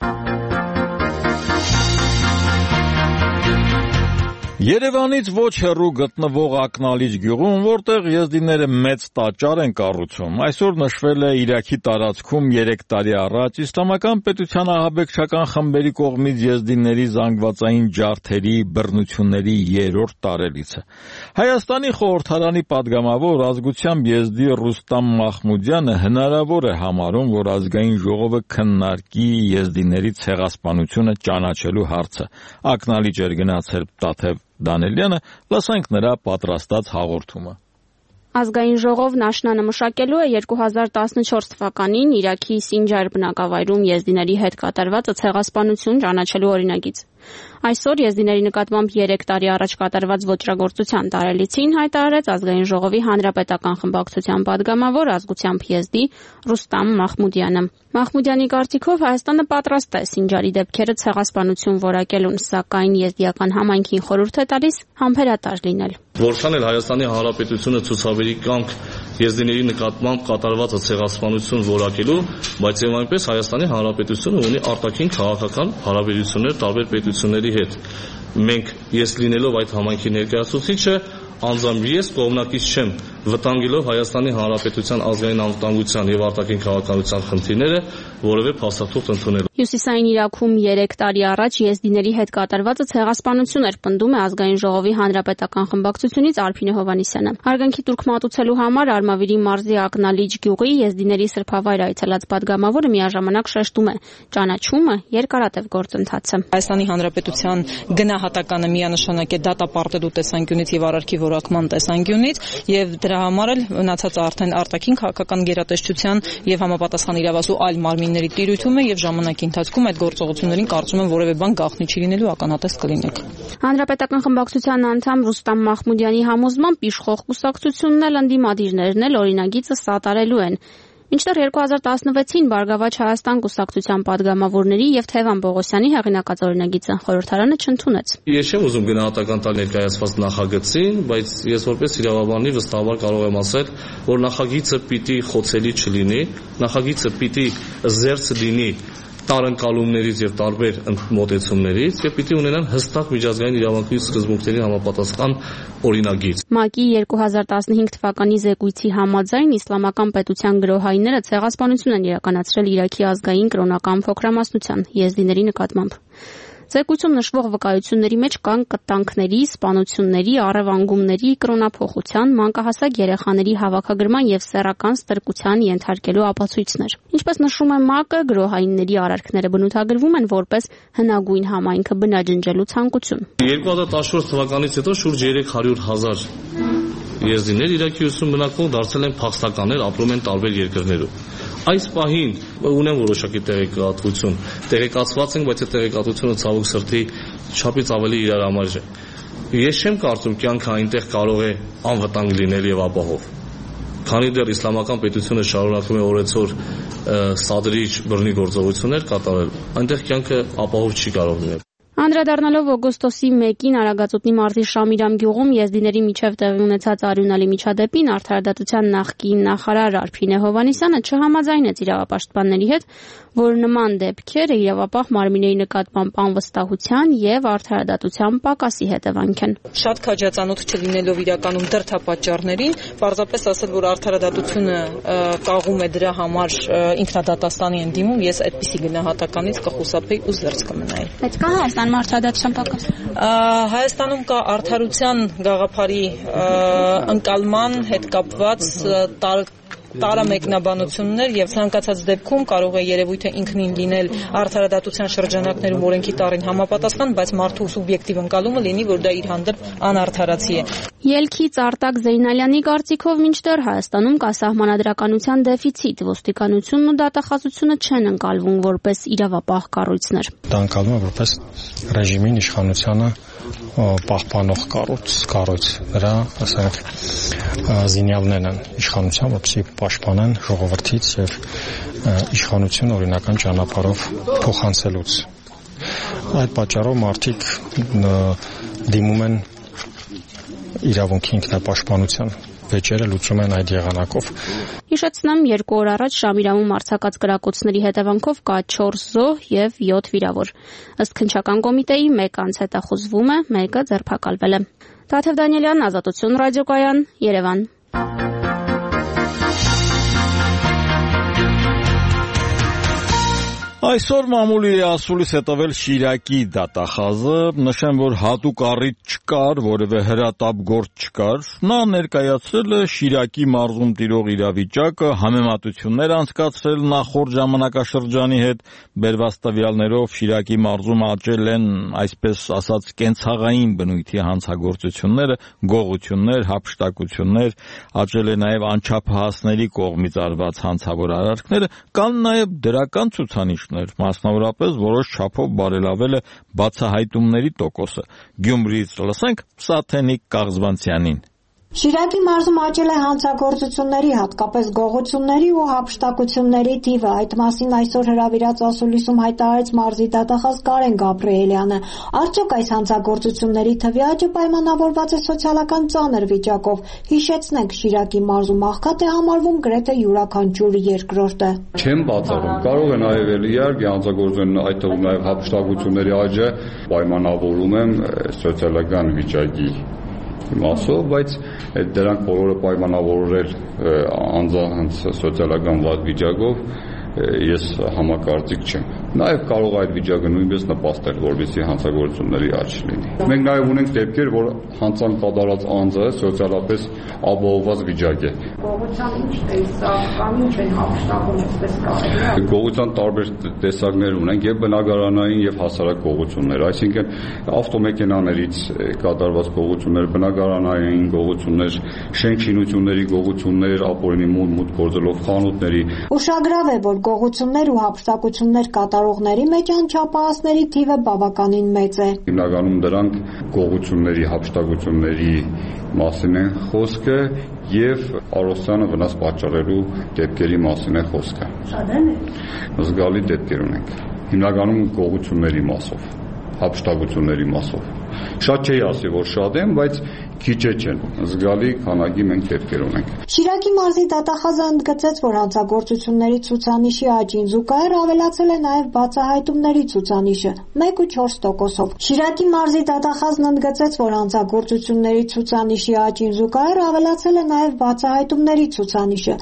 Երևանից ոչ հեռու գտնվող Ակնալիջ գյուղում, որտեղ եզդիները մեծ տաճար են կառուցում, այսօր նշվել է Իրաքի տարածքում 3 տարի առաջ Իսլամական պետության ահաբեկչական խմբերի կողմից եզդիների զանգվածային ջարդերի բռնությունների 3-րդ տարելիցը։ Հայաստանի խորհրդարանի падգամավոր ազգությամբ եզդի Ռուստամ Մախմուդյանը հնարավոր է համարում, որ ազգային ժողովը քննարկի եզդիների ցեղասպանությունը ճանաչելու հարցը։ Ակնալիջ էր գնացել Տաթև Դանելյանը, լսենք նրա պատրաստած հաղորդումը։ Ազգային ժողովն աշնանը մշակելու է 2014 թվականին Իրաքի Սինջար բնակավայրում եզդիների հետ կատարված ցեղասպանություն ճանաչելու օրինագիծ։ Այսօր եզդիների նկատմամբ 3 տարի առաջ կատարված ոճրագործության տարելիցին հայտարարեց ազգային ժողովի հանրապետական խմբակցության падգամավոր ազգությամբ եզդի Ռուստամ Մախմուդյանը։ Մախմուդյանի կարծիքով Հայաստանը պատրաստ է Սինջարի դեպքերը ցեղասպանություն որակելուն, սակայն եզդիական համայնքին խորհուրդ է տալիս համբերատար լինել։ Որքան էլ Հայաստանի Հանրապետությունը ցուցաբերի կամք եզդիների նկատմամբ կատարված ցեղասպանություն որակելու, բայց եւ այնպես Հայաստանի Հանրապետությունը ունի արտաքին քաղաքական հարաբերություններ տարբեր պետությունների հետ։ Մենք ես լինելով այդ համայնքի ներկայացուցիչը անձամբ ես կողմնակից չեմ վտանգելով Հայաստանի Հանրապետության ազգային անվտանգության եւ արտաքին քաղաքականության խնդիրները որևէ փաստաթուղթ ընդունելու։ Հյուսիսային Իրաքում 3 տարի առաջ եզդիների հետ կատարվածը ցեղասպանություն էր, պնդում է Ազգային ժողովի հանրապետական խմբակցությունից Արփինե Հովհաննիսյանը։ Հարգանքի տուրք մատուցելու համար Արմավիրի մարզի Ակնալիջ գյուղի եզդիների սրբավայր այցելած պատգամավորը միաժամանակ շեշտում է՝ ճանաչումը երկարատև գործընթաց է։ Հայաստանի Հանրապետության գնահատականը միանշանակ է դատապարտելու տեսանկյունից եւ արարքի որակման տեսանկյունից եւ դրա համար էլ մնացածը արդեն արտաքին քաղաքական գերատեսչության եւ համապատասխան իրավասու այլ մարմինների տիրույթում է եւ ժամանակի ընթացքում այդ գործողություններին կարծում եմ որևէ բան գաղտնի չի լինելու, ականատես կլինեք։ Հանրապետական խմբակցության անդամ Ռուստամ Մախմուդյանի համոզմամբ իշխող կուսակցությունն էլ ընդդիմադիրներն էլ օրինագիծը սատարելու են։ Մինչդեռ 2016-ին Բարգավաճ Հայաստան կուսակցության падգամավորների եւ Թևան Պողոսյանի հեղինակած օրինագիծը խորհրդարանը չընդունեց։ Ես չեմ ուզում գնահատական տալ ներկայացված նախագծին, բայց ես որպես իրավաբանի վստահաբար կարող եմ ասել, որ նախագիծը պիտի խոցելի չլինի, նախագիծը պիտի զերծ լինի տարընկալումներից եւ տարբեր մոտեցումներից եւ պիտի ունենան հստակ միջազգային իրավունքի սկզբունքների համապատասխան օրինագիծ։ ՄԱԿ-ի 2015 թվականի զեկույցի համաձայն իսլամական պետության գրոհայինները ցեղասպանություն են իրականացրել Իրաքի ազգային կրոնական փոքրամասնության եզդիների նկատմամբ։ Զեկույցում նշվող վկայությունների մեջ կան կտանքների, սպանությունների, առևանգումների, կրոնափոխության, մանկահասակ երեխաների հավաքագրման եւ սեռական ստրկության ենթարկելու ապացույցներ։ Ինչպես նշում է ՄԱԿ-ը, գրոհայինների արարքները բնութագրվում են որպես հնագույն համայնքը բնաջնջելու ցանկություն։ 2014 թվականից հետո շուրջ 300,000 եզդիներ Իրաքիում բնակվող դարձել են փախստականներ, ապրում են տարբեր երկրներում։ Այս պահին ունեն որոշակի տեղեկացված ենք, բայց այդ տեղեկատվությունը ցավոք սրտի չափից ավելի իրար համար է։ Ես չեմ կարծում կյանքը այնտեղ կարող է անվտանգ լինել եւ ապահով։ Քանի դեռ իսլամական պետությունը շարունակում է օրեցօր սադրիչ բռնի գործողություններ կատարել, այնտեղ կյանքը ապահով չի կարող լինել։ Անդրադառնալով օգոստոսի 1-ին Արագածոտնի մարզի Շամիրամ գյուղում եզդիների միջև տեղի ունեցած արյունալի միջադեպին արդարադատության նախկին նախարար Արփինե Հովհաննիսյանը չհամաձայնեց իրավապաշտպանների հետ, որ նման դեպքերը իրավապահ մարմինների նկատմամբ անվստահության եւ արդարադատության պակասի հետևանք են։ Շատ քաջածանոթ չլինելով իրականում դրդապատճառներին, պարզապես ասել, որ արդարադատությունը կաղում է դրա համար ինքնադատաստանի են դիմում, ես այդպիսի գնահատականից կխուսափեի ու զերծ կմնայի։ Բայց կա Հայաստանում արդարադատության պակաս։ Հայաստանում կա արդարության գաղափարի ընկալման հետ կապված տարամեկնաբանություններ եւ ցանկացած դեպքում կարող է երևույթը ինքնին լինել արդարադատության շրջանակներում օրենքի տառին համապատասխան, բայց մարդու սուբյեկտիվ ընկալումը լինի, որ դա իր հանդեպ անարդարացի է։ Ելքից Արտակ Զեյնալյանի կարծիքով մինչդեռ Հայաստանում կա սահմանադրականության դեֆիցիտ, ոստիկանությունն ու դատախազությունը չեն ընկալվում որպես իրավապահ կառույցներ։ Դա ընկալվում է որպես ռեժիմին իշխանությանը պահպանող կառույց։ Դրա, ասենք, զինյալներն են իշխանության, որպեսզի պաշտպանեն ժողովրդից եւ իշխանություն օրինական ճանապարհով փոխանցելուց։ Այդ պատճառով մարդիկ դիմում են իրավունքի ինքնապաշտպանության վեճերը լուծում են այդ եղանակով։ Հիշեցնեմ, 2 օր առաջ Շամիրամում արձակած կրակոցների հետևանքով կա 4 զոհ եւ 7 վիրավոր։ Ըստ քննչական կոմիտեի 1 անձ հետախուզվում է, 1-ը ձերբակալվել է։ Թաթև Դանիելյան, Ազատություն ռադիոկայան, Երևան։ Այսօր մամուլի է ասուլիս հետավել Շիրակի դատախազը, նշեմ, որ հատուկ առիթ չկար, որևէ հրատապ գործ չկար, նա ներկայացրել է Շիրակի մարզում տիրող իրավիճակը, համեմատություններ անցկացրել նախորդ ժամանակաշրջանի հետ, բերված տվյալներով Շիրակի մարզում աճել են, այսպես ասած, կենցաղային բնույթի հանցագործությունները, գողություններ, հափշտակություններ, աճել է նաև անչափահասների կողմից արված հանցավոր արարքները, կան նաև դրական ցուցանիշներ, մասնավորապես որոշ չափով բարելավել է բացահայտումների տոկոսը։ Գյումրիից լսենք Սաթենիկ Կաղզվանցյանին։ Շիրակի մարզում աճել է հանցագործությունների, հատկապես գողությունների ու հափշտակությունների թիվը։ Այդ մասին այսօր հրավիրած ասուլիսում հայտարարեց մարզի դատախազ Կարեն Գաբրիելյանը։ Արդյոք այս հանցագործությունների թվի աճը պայմանավորված է սոցիալական ծանր վիճակով։ Հիշեցնենք, Շիրակի մարզում աղքատ է համարվում գրեթե յուրաքանչյուր երկրորդը։ Չեմ բացառում, կարող է նաև իհարկե հանցագործությունն այդ թվում նաև հափշտակությունների աճը պայմանավորում եմ սոցիալական վիճակի մասով, բայց դրանք բոլորը պայմանավորել անձանց սոցիալական վատ վիճակով ես համակարծիք չեմ։ Նաև կարող է այդ վիճակը նույնպես նպաստել, որպեսզի հանցագործությունների աճ լինի։ Մենք նաև ունենք դեպքեր, որ հանցանք կատարած անձը սոցիալապես ապահովված վիճակ է։ Գողության ինչ տեսակ կամ ինչ են հափշտակում, այսպես կարելի։ Գողության տարբեր տեսակներ ունենք եւ բնակարանային եւ հասարակ գողություններ, այսինքն ավտոմեքենաներից կատարված գողություններ, բնակարանային գողություններ, շենք շինությունների գողություններ, ապօրինի մուտք գործելով խանութների։ Ուշագրավ է, որ գողություններ ու հափշտակություններ կատարողների մեջ անչափահասների թիվը բավականին մեծ է։ Հիմնականում դրանք գողությունների, հափշտակությունների մասին է խոսքը եւ առողջությանը վնաս պատճառելու դեպքերի մասին է խոսքը։ Շատ են։ Զգալի դեպքեր ունենք։ Հիմնականում գողությունների մասով, հափշտակությունների մասով։ Շատ չի ասի, որ շատ են, բայց քիչ չեն։ Զգալի քանակի մենք դեպքեր ունենք։ Շիրակի մարզի դատախազը ընդգծեց, որ հանցագործությունների ցուցանիշի աճին զուգահեռ ավելացել է նաև բացահայտումների ցուցանիշը 1.4%-ով։ Շիրակի մարզի դատախազն ընդգծեց, որ հանցագործությունների ցուցանիշի աճին զուգահեռ ավելացել է նաև բացահայտումների ցուցանիշը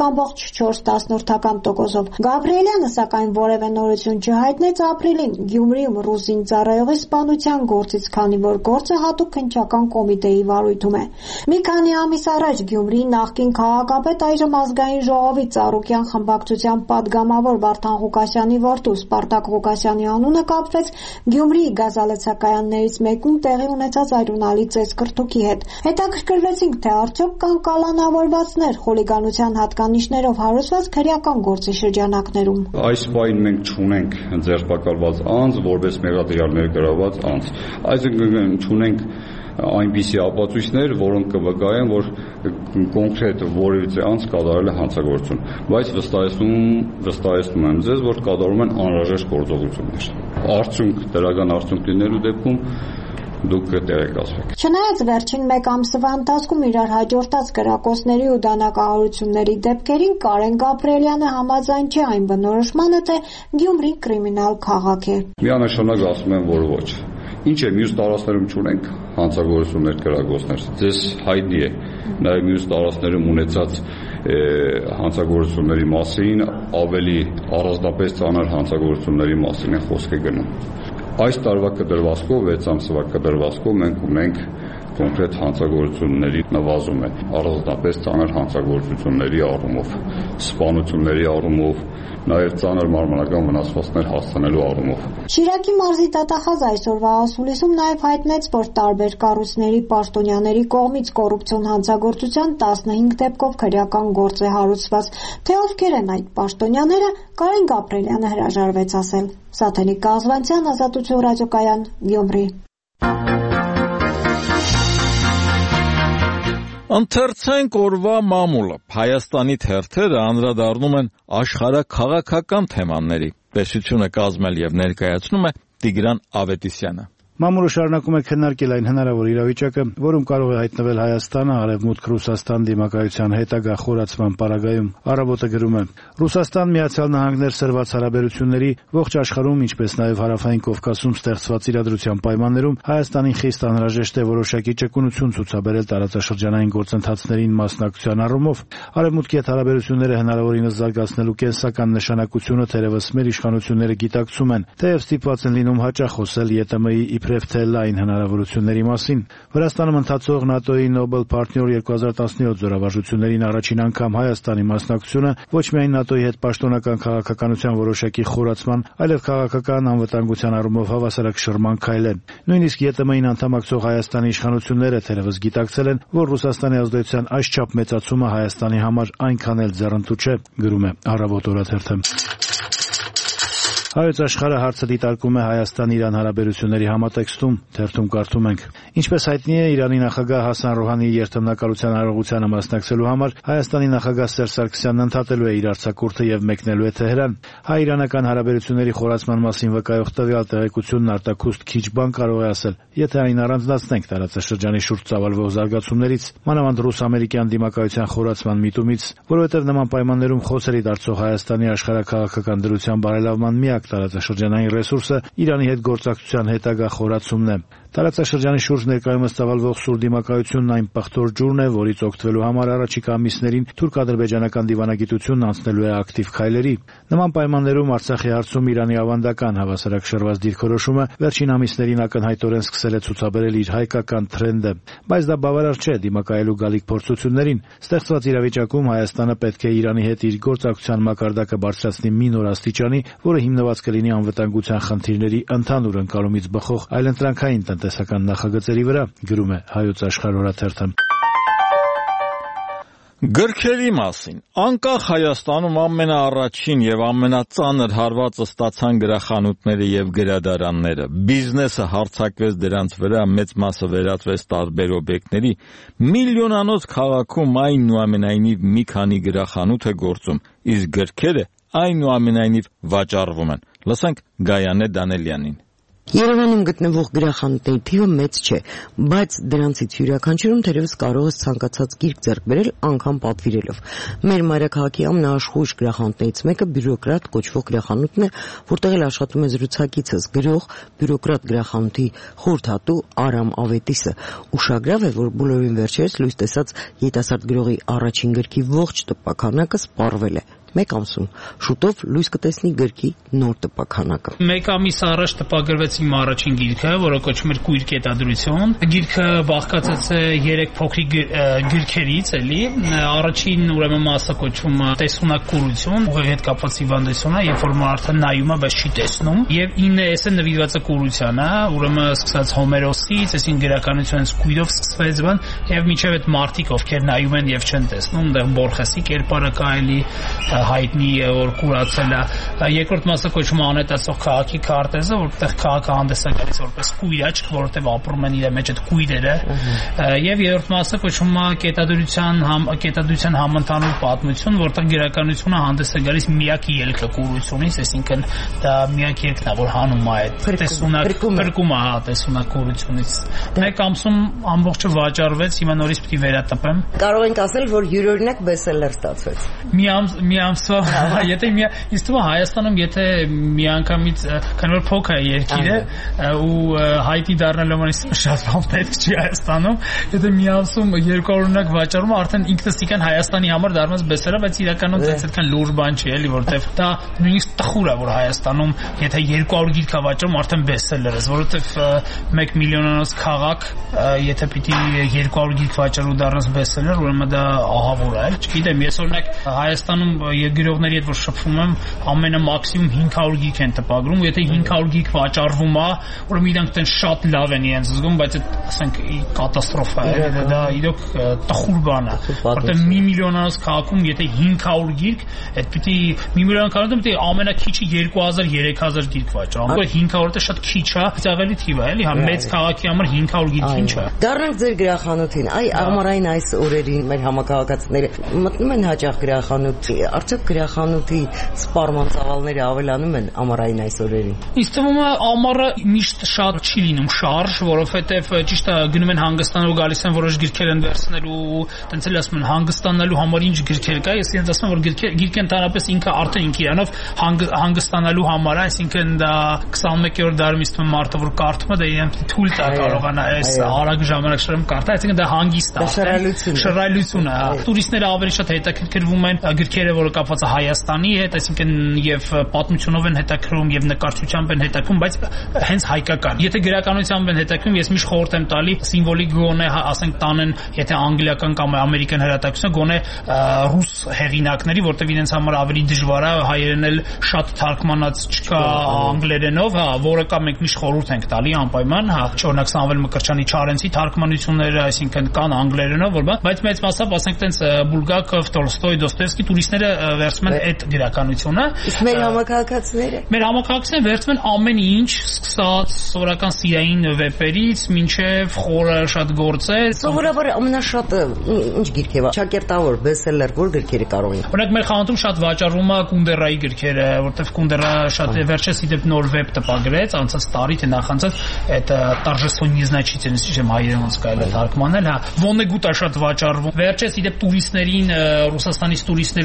1.4%-ով։ Գաբրիելյանը սակայն որևէ նորություն չհայտնեց ապրիլին Գյումրիում ռուսին ծառայողի սպանության գործից, քանի որ գործը հատուկ քննչական կոմիտեի վարույթում է։ Մի քանի ամիս առաջ Գյումրիի նախկին քաղաքապետ, այժմ ազգային ժողովի Ծառուկյան խմբակցության падգամավոր Վարդան Ղուկասյանի որդու Սպարտակ Ղուկասյանի անունը կապվեց Գյումրիի գազալցակայաններից մեկում տեղի ունեցած այրունալի ծեսկրտուքի հետ։ Հետաքրքրվեցինք, թե արդյոք կան կալանավորվածներ խուլիգանության հատկանիշներով հարուսված քրեական գործի շրջանակներում։ Այս պահին մենք չունենք ձերբակալված անձ, որպես մեղադրյալ ներգրաված անձ։ Այսինքն չունենք այնպիսի ապացույցներ, որոնք կվկայեն, որ կոնկրետ որևիցե անձ կատարել է հանցագործություն, բայց վստահեցնում եմ ձեզ, որ կատարում են անհրաժեշտ գործողություններ։ Արդյունք, դրական արդյունք լինելու դեպքում դուք կտեղեկացվեք։ Չնայած վերջին մեկ ամսվա ընթացքում իրար հաջորդած կրակոցների ու դանակահարությունների դեպքերին, Կարեն Գաբրիելյանը համաձայն չէ այն բնորոշմանը, թե Գյումրի կրիմինալ քաղաք է։ Միանշանակ ասում եմ, որ ոչ։ Ինչ է, մյուս տարածքներում չունենք հանցագործություններ, կրակոցներ։ Ձեզ հայտնի է նաև մյուս տարածքներում ունեցած հանցագործությունների մասին, ավելի առանձնապես ծանր հանցագործությունների մասին է խոսքը գնում։ Այս տարվա կդրվածքով, 6 ամսվա կդրվածքով մենք ունենք կոնկրետ հանցագործությունների նվազում է, առանձնապես ծանր հանցագործությունների առումով, սպանությունների առումով, նաև ծանր մարմնական վնասվածքներ հասցնելու առումով։ Շիրակի մարզի դատախազը այսօրվա ասուլիսում նաև հայտնեց, որ տարբեր կառույցների պաշտոնյաների կողմից կոռուպցիոն հանցագործության 15 դեպքով քրեական գործ է հարուցված։ Թե ովքեր են այդ պաշտոնյաները, Կարեն Գաբրիելյանը հրաժարվեց ասել։ Սաթենիկ Կազվանցյան, Ազատություն ռադիոկայան, Գյումրի։ Ընթերցենք օրվա մամուլը։ Հայաստանի թերթերը անդրադառնում են աշխարհաքաղաքական թեմաների։ Տեսությունը կազմել եւ ներկայացնում է Տիգրան Ավետիսյանը։ Մամուլը շարունակում է քննարկել այն հնարավոր իրավիճակը, որում կարող է հայտնվել Հայաստանը Արևմուտք Ռուսաստան դիմակայության հետագա խորացման պարագայում։ Առավոտը գրում է. Ռուսաստան Միացյալ Նահանգներ սրված հարաբերությունների ողջ աշխարհում, ինչպես նաև Հարավային Կովկասում ստեղծված իրադրության պայմաններում Հայաստանին խիստ անհրաժեշտ է որոշակի ճկունություն ցուցաբերել տարածաշրջանային գործընթացներին մասնակցության առումով։ Արևմուտքի հետ հարաբերությունները հնարավորինս զարգացնելու կենսական նշանակությունը թերևս մեր իշխանությունները գիտակցում են, թեև ստիպված են լինում հաճախ խոսել ԵՏՄ-ի իբրև թե լայն հնարավորությունների մասին։ Վրաստանում ընթացող ՆԱՏՕ-ի Nobel Partner 2017 զորավարժություններին առաջին անգամ Հայաստանի մասնակցությունը ոչ միայն ՆԱՏՕ-ի հետ պաշտոնական քաղաքականության որոշակի խորացման, այլև քաղաքական անվտանգության առումով հավասարակշռման քայլ է։ Նույնիսկ ԵՏՄ-ին անդամակցող Հայաստանի իշխանությունները թերևս գիտակցել են, որ Ռուսաստանի ազդեցության այսչափ մեծացումը Հայաստանի համար այնքան էլ ձեռնտու չէ, գրում է Առավոտ օրաթերթը։ Հայոց աշխարհը հարցը դիտարկում է Հայաստան-Իրան հարաբերությունների համատեքստում, թերթում կարդում ենք. Ինչպես հայտնի է, Իրանի նախագահ Հասան Ռոհանիի երթմնակալության արարողությանը մասնակցելու համար Հայաստանի նախագահ Սերժ Սարգսյանն ընդհատելու է իր արձակուրդը եւ մեկնելու է Թեհրան։ Հայ-իրանական հարաբերությունների խորացման մասին վկայող տվյալ տեղեկությունն արտաքուստ քիչ բան կարող է ասել, եթե այն առանձնացնենք տարածաշրջանի շուրջ ծավալվող զարգացումներից, մանավանդ ռուս-ամերիկյան դիմակայության խորացման միտումից, որովհետև նման պայմաններում խոցելի դարձող Հայաստանի աշխարհաքաղաքական դրության բարելավման միակ տարածաշրջանային ռեսուրսը Իրանի հետ գործակցության հետագա խորացումն է։ Տարածաշրջանի շուրջ ներկայումս ծավալվող սուր դիմակայությունն այն պղտոր ջուրն է, որից օգտվելու համար առաջիկա ամիսներին թուրք-ադրբեջանական դիվանագիտությունն անցնելու է ակտիվ քայլերի։ Նման պայմաններում Արցախի հարցում Իրանի ավանդական հավասարակշռված դիրքորոշումը վերջին ամիսներին ակնհայտորեն սկսել է ցուցաբերել իր հայկական թրենդը, բայց դա բավարար չէ դիմակայելու գալիք փորձություններին։ Ստեղծված իրավիճակում Հայաստանը պետք է Իրանի հետ իր գործակցության մակարդակը բարձրացնի մի նոր աստիճանի, որը հիմնված կլինի անվտանգության խնդիրների ընդհանուր ընկալումից բխող այլընտրանքային տնտեսական նախագծերի վրա, գրում է Հայոց Աշխարհ օրաթերթը։ Գրքերի մասին անկախ Հայաստանում ամենաառաջին եւ ամենածանր հարվածը ստացան գրախանութները եւ գրադարանները, բիզնեսը հարձակվեց դրանց վրա, մեծ մասը վերածվեց տարբեր օբյեկտների, միլիոնանոց քաղաքում այնուամենայնիվ մի քանի գրախանութ է գործում, իսկ գրքերը այնուամենայնիվ վաճառվում են։ Լսենք Գայանե Դանելյանին։ Երևանում գտնվող գրախանութների թիվը մեծ չէ, բայց դրանցից յուրաքանչյուրում թերևս կարող ես ցանկացած գիրք ձեռք բերել անգամ պատվիրելով։ Մեր մայրաքաղաքի ամենաաշխույժ գրախանութներից մեկը բյուրոկրատ կոչվող գրախանութն է, որտեղ էլ աշխատում է զրուցակիցս, գրող բյուրոկրատ գրախանութի խորհրդատու Արամ Ավետիսը։ Ուշագրավ է, որ բոլորին վերջերս լույս տեսած երիտասարդ գրողի առաջին գրքի ողջ տպաքանակը սպառվել է։ Մեկ ամսում շուտով լույս կտեսնի գրքի նոր տպաքանակը։ Մեկ ամիս առաջ տպագրվեց իմ առաջին գիրքը, որը կոչվում էր Կույր կետադրություն։ Գիրքը բաղկացած է 3 փոքրիկ գրքերից, էլի։ Առաջին ուրեմն մասը կոչվում է տեսունակորություն, ուղղակի հետ կապված հիվանդությունը, երբ որ մարդը նայում է, բայց չի տեսնում, եւ 9S-ը նվիրված է կորությանը, ուրեմն սկսած Հոմերոսից, այսին գրականությունից Կույրով սկսվեց բան, եւ մինչեւ այդ մարդիկ, ովքեր նայում են եւ չեն տեսնում, այնտեղ Բորխեսի կերպարը կա էլի հայտնի որ կուրացել է։ Երկրորդ մասը կոչվում է անհետացող քաղաքի քարտեզը, որտեղ քաղաքը հանդես է գալիս որպես կույր աչք, որովհետև ապրում են իր մեջ այդ կույրերը։ Եվ երրորդ մասը կոչվում է կետադրության համընդհանուր պատմություն, որտեղ գրականությունը հանդես է գալիս միակ ելքը կուրությունից, այսինքն դա միակ ելքն է, որ հանում է այդ փրկումը տեսունակորությունից։ Մեկ ամսում ամբողջը վաճառվեց, հիմա նորից պիտի վերատպեմ։ Կարող ենք ասել, որ յուրօրինակ բեսելլեր ստացվեց։ Մի ամսվա, եթե ինձ թվում է Հայաստանում, եթե միանգամից, քանի որ փոքր է երկիրը ու հայտի դառնալու համար շատ բան պետք չի Հայաստանում, եթե մի ամսում 200 օրինակ վաճառումը արդեն ինքնստիկան Հայաստանի համար դառնաց բեսելլեր, բայց իրականում դա այդքան լուրջ բան չի, էլի, որովհետև դա նույնիսկ տխուր է, որ Հայաստանում եթե 200 գիրք է վաճառում, արդեն բեսելլեր է, որովհետև 1 միլիոնանոց քաղաք, եթե պիտի 200 գիրք վաճառու դառնաց բեսելլեր, ուրեմն դա ահավոր է, չգիտեմ, ես օրինակ Հայաստանում գրողների հետ որ շփվում եմ, ամենը մաքսիմում 500 գիրք են տպագրում, ու եթե 500 գիրք վաճառվում է, ուրեմն իրանք տեն շատ լավ են իրենց զգում, բայց այդ ասենք կատաստրոֆա է, դա իրոք տխուր բան է, որտեղ 1 միլիոնանոց քաղաքում եթե 500 գիրք, այդ պիտի 1 միլիոն քաղաքում պիտի ամենաքիչը 2000-3000 գիրք վաճառում, որ 500-ը շատ քիչ է, ծաղելի թիվ է, էլի, հա մեծ քաղաքի համար 500 գիրք ինչ է։ Դառնանք ձեր գրախանութին, ամառային այս օրերին մեր համակարգացիները մտնում են հաճախ գրախանութ, արդյոք գրախանութի սպառման ծավալները ավելանում են ամառային այս օրերին։ Ինձ թվում է ամառը միշտ շատ չի լինում շարժ, որովհետև ճիշտ է գնում են հանգստանալու, գալիս են որոշ գրքեր են վերցնելու, տենց էլ ասում են հանգստանալու համար ինչ գրքեր կա, ես ինձ ասում եմ որ գիրքը ընդհանրապես ինքը արդեն ինքը իրանով հանգստանալու համար է, այսինքն դա 21-րդ դարում իսկ մարդը որ կարդում է դա իրեն թույլ տա կարողանա այս արագ ժամանակաշրջանում կարդալ, այսինքն դա հանգիստ է, շռայլություն է։ Տուրիստները ավելի շատ հետաքրքրվում են գրքերը, որը կապված է Հայաստանի հետ, այսինքն եւ պատմությունով են հետաքրում եւ նկարչությամբ են հետաքրում, բայց հենց հայկական։ Եթե գրականությամբ են հետաքրում, ես միշտ խորհուրդ եմ տալի սիմվոլիկ գոնե, ասենք տանեն, եթե անգլիական կամ ամերիկյան հրատակությունը գոնե ռուս հեղինակների, որտեղ իրենց համար ավելի դժվար է, հայերեն էլ շատ թարգմանած չկա անգլերենով, հա, որը կա մենք միշտ խորհուրդ ենք տալի անպայման, հա, օրինակ Սամվել Մկրտչյանի Չարենցի թարգմանությունները, այսինքն կան անգլերենով, բայց մեծ մասամբ ասենք տենց Բուլգակով, Տոլստոյ, Դոստոևսկի տուրիստները վերցնում են այդ գրականությունը։ Իսկ մեր համակարգացիները։ Մեր համակարգացիները վերցնում են ամեն ինչ, սկսած սովորական սիրային վեպերից մինչև խորը շատ գործեր։ Սովորաբար ամենաշատը ինչ գիրք է ճակերտավոր բեսելլեր, որ գրքերը կարող են։ Օրինակ մեր խանութում շատ վաճառվում է Կունդերայի գրքերը, որտեղ Կունդերա շատ վերջերս իդեպ նոր վեպ տպագրեց, անցած տարի թե նախանցած այդ Торжество незначительности, չեմ հայերեն ոնց կարելի է թարգմանել, հա, Վոնեգուտը շատ վաճառվում։ Վերջերս իդեպ տուրիստներին Ռուսաստանից տուրիստներ ունենք, ես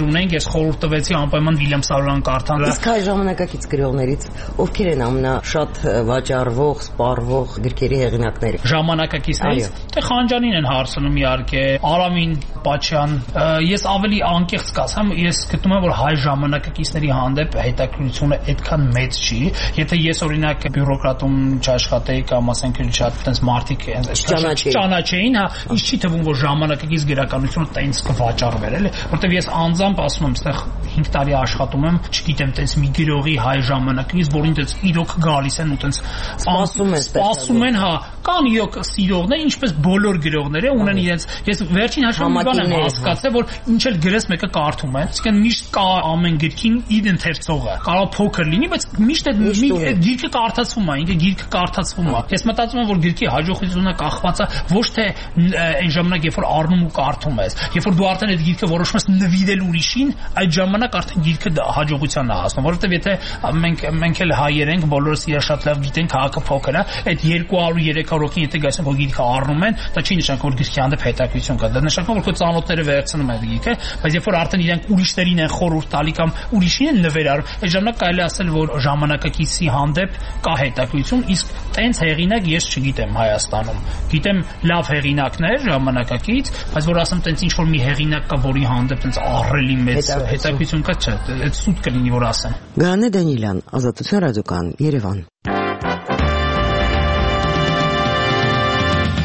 ես խորհուրդ տվեցի անպայման Վիլյամ Սարոյան կարդան։ Իսկ հայ ժամանակակից գրողներից ովքեր են ամենաշատ վաճառվող, սպառվող գրքերի հեղինակները։ Ժամանակակիցներից թե Խանջանին են հարցնում իհարկե, Արամին Պաչյան։ Ես ավելի անկեղծ կասեմ, ես գտնում եմ, որ հայ ժամանակակիցների հանդեպ հետաքրքրությունը այդքան մեծ չի։ Եթե ես օրինակ բյուրոկրատում չաշխատեի կամ ասենք շատ այդպես մարդիկ ճանաչեին, հա, ինձ չի թվում, որ ժամանակակից գրականությունը տենց կվաճառվեր, էլի, որտեվ ես անձամբ ասում եմ, այստեղ 5 տարի աշխատում եմ, չգիտեմ, տենց մի գրողի հայ ժամանակակից, որին տենց իրոք գալիս են ու տենց սպասում են, հա, կան իրոք սիրողներ, ինչպես բոլոր գրողները ունեն իրենց, ես վերջին հաշվով մի բան եմ հասկացել, որ ինչ էլ գրես մեկը կարդում է, այսինքն միշտ կա ամեն գրքին իր ընթերցողը, կարող փոքր լինի, բայց միշտ այդ գիրքը կարդացվում է, ինքը գիրքը կարդացվում է։ Ես մտածում եմ, որ գրքի հաջողությունը կախված է ոչ թե այն ժամանակ, երբ որ առնում ու կարդում ես, երբ որ դու արդեն այդ գիրքը որոշում ես նվիրել ուրիշին, այդ ժամանակ արդեն գիրքը հաջողության է հասնում, որովհետև եթե մենք էլ հայեր ենք, բոլորս իրար շատ լավ գիտենք, քաղաքը փոքր է, այդ 200-300 հոգին եթե գայսեն որ գիրքը առնում են, դա չի նշանակում որ գիրքի հանդեպ հետաքրքրություն կա, դա նշանակում որ քո ծանոթները վերցնում են գիրքը, բայց երբ որ արդեն իրենք ուրիշներին են խորհուրդ տալի կամ ուրիշին են նվերարում, այդ ժամանակ կարելի է ասել որ ժամանակակիցի հանդեպ կա հետաքրքրություն, իսկ տենց հեղինակ ես չգիտեմ Հայաստանում։ Գիտեմ լավ հեղինակներ ժամանակակից, բայց որ ասեմ տենց ինչ որ մի հեղինակ կա, որի հանդեպ տենց ահռելի մեծ հետաքրքրություն կա, չէ, այդ սուտ կլինի որ ասեմ։ Գայանե Դանիելյան, Ազատություն ռադիոկան, Երևան։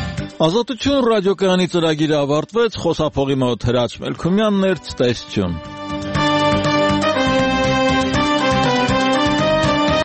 Ազատություն ռադիոկայանի ծրագիրը ավարտվեց, խոսափողի մոտ Հրաչ Մելքումյանն էր, ցտեսություն։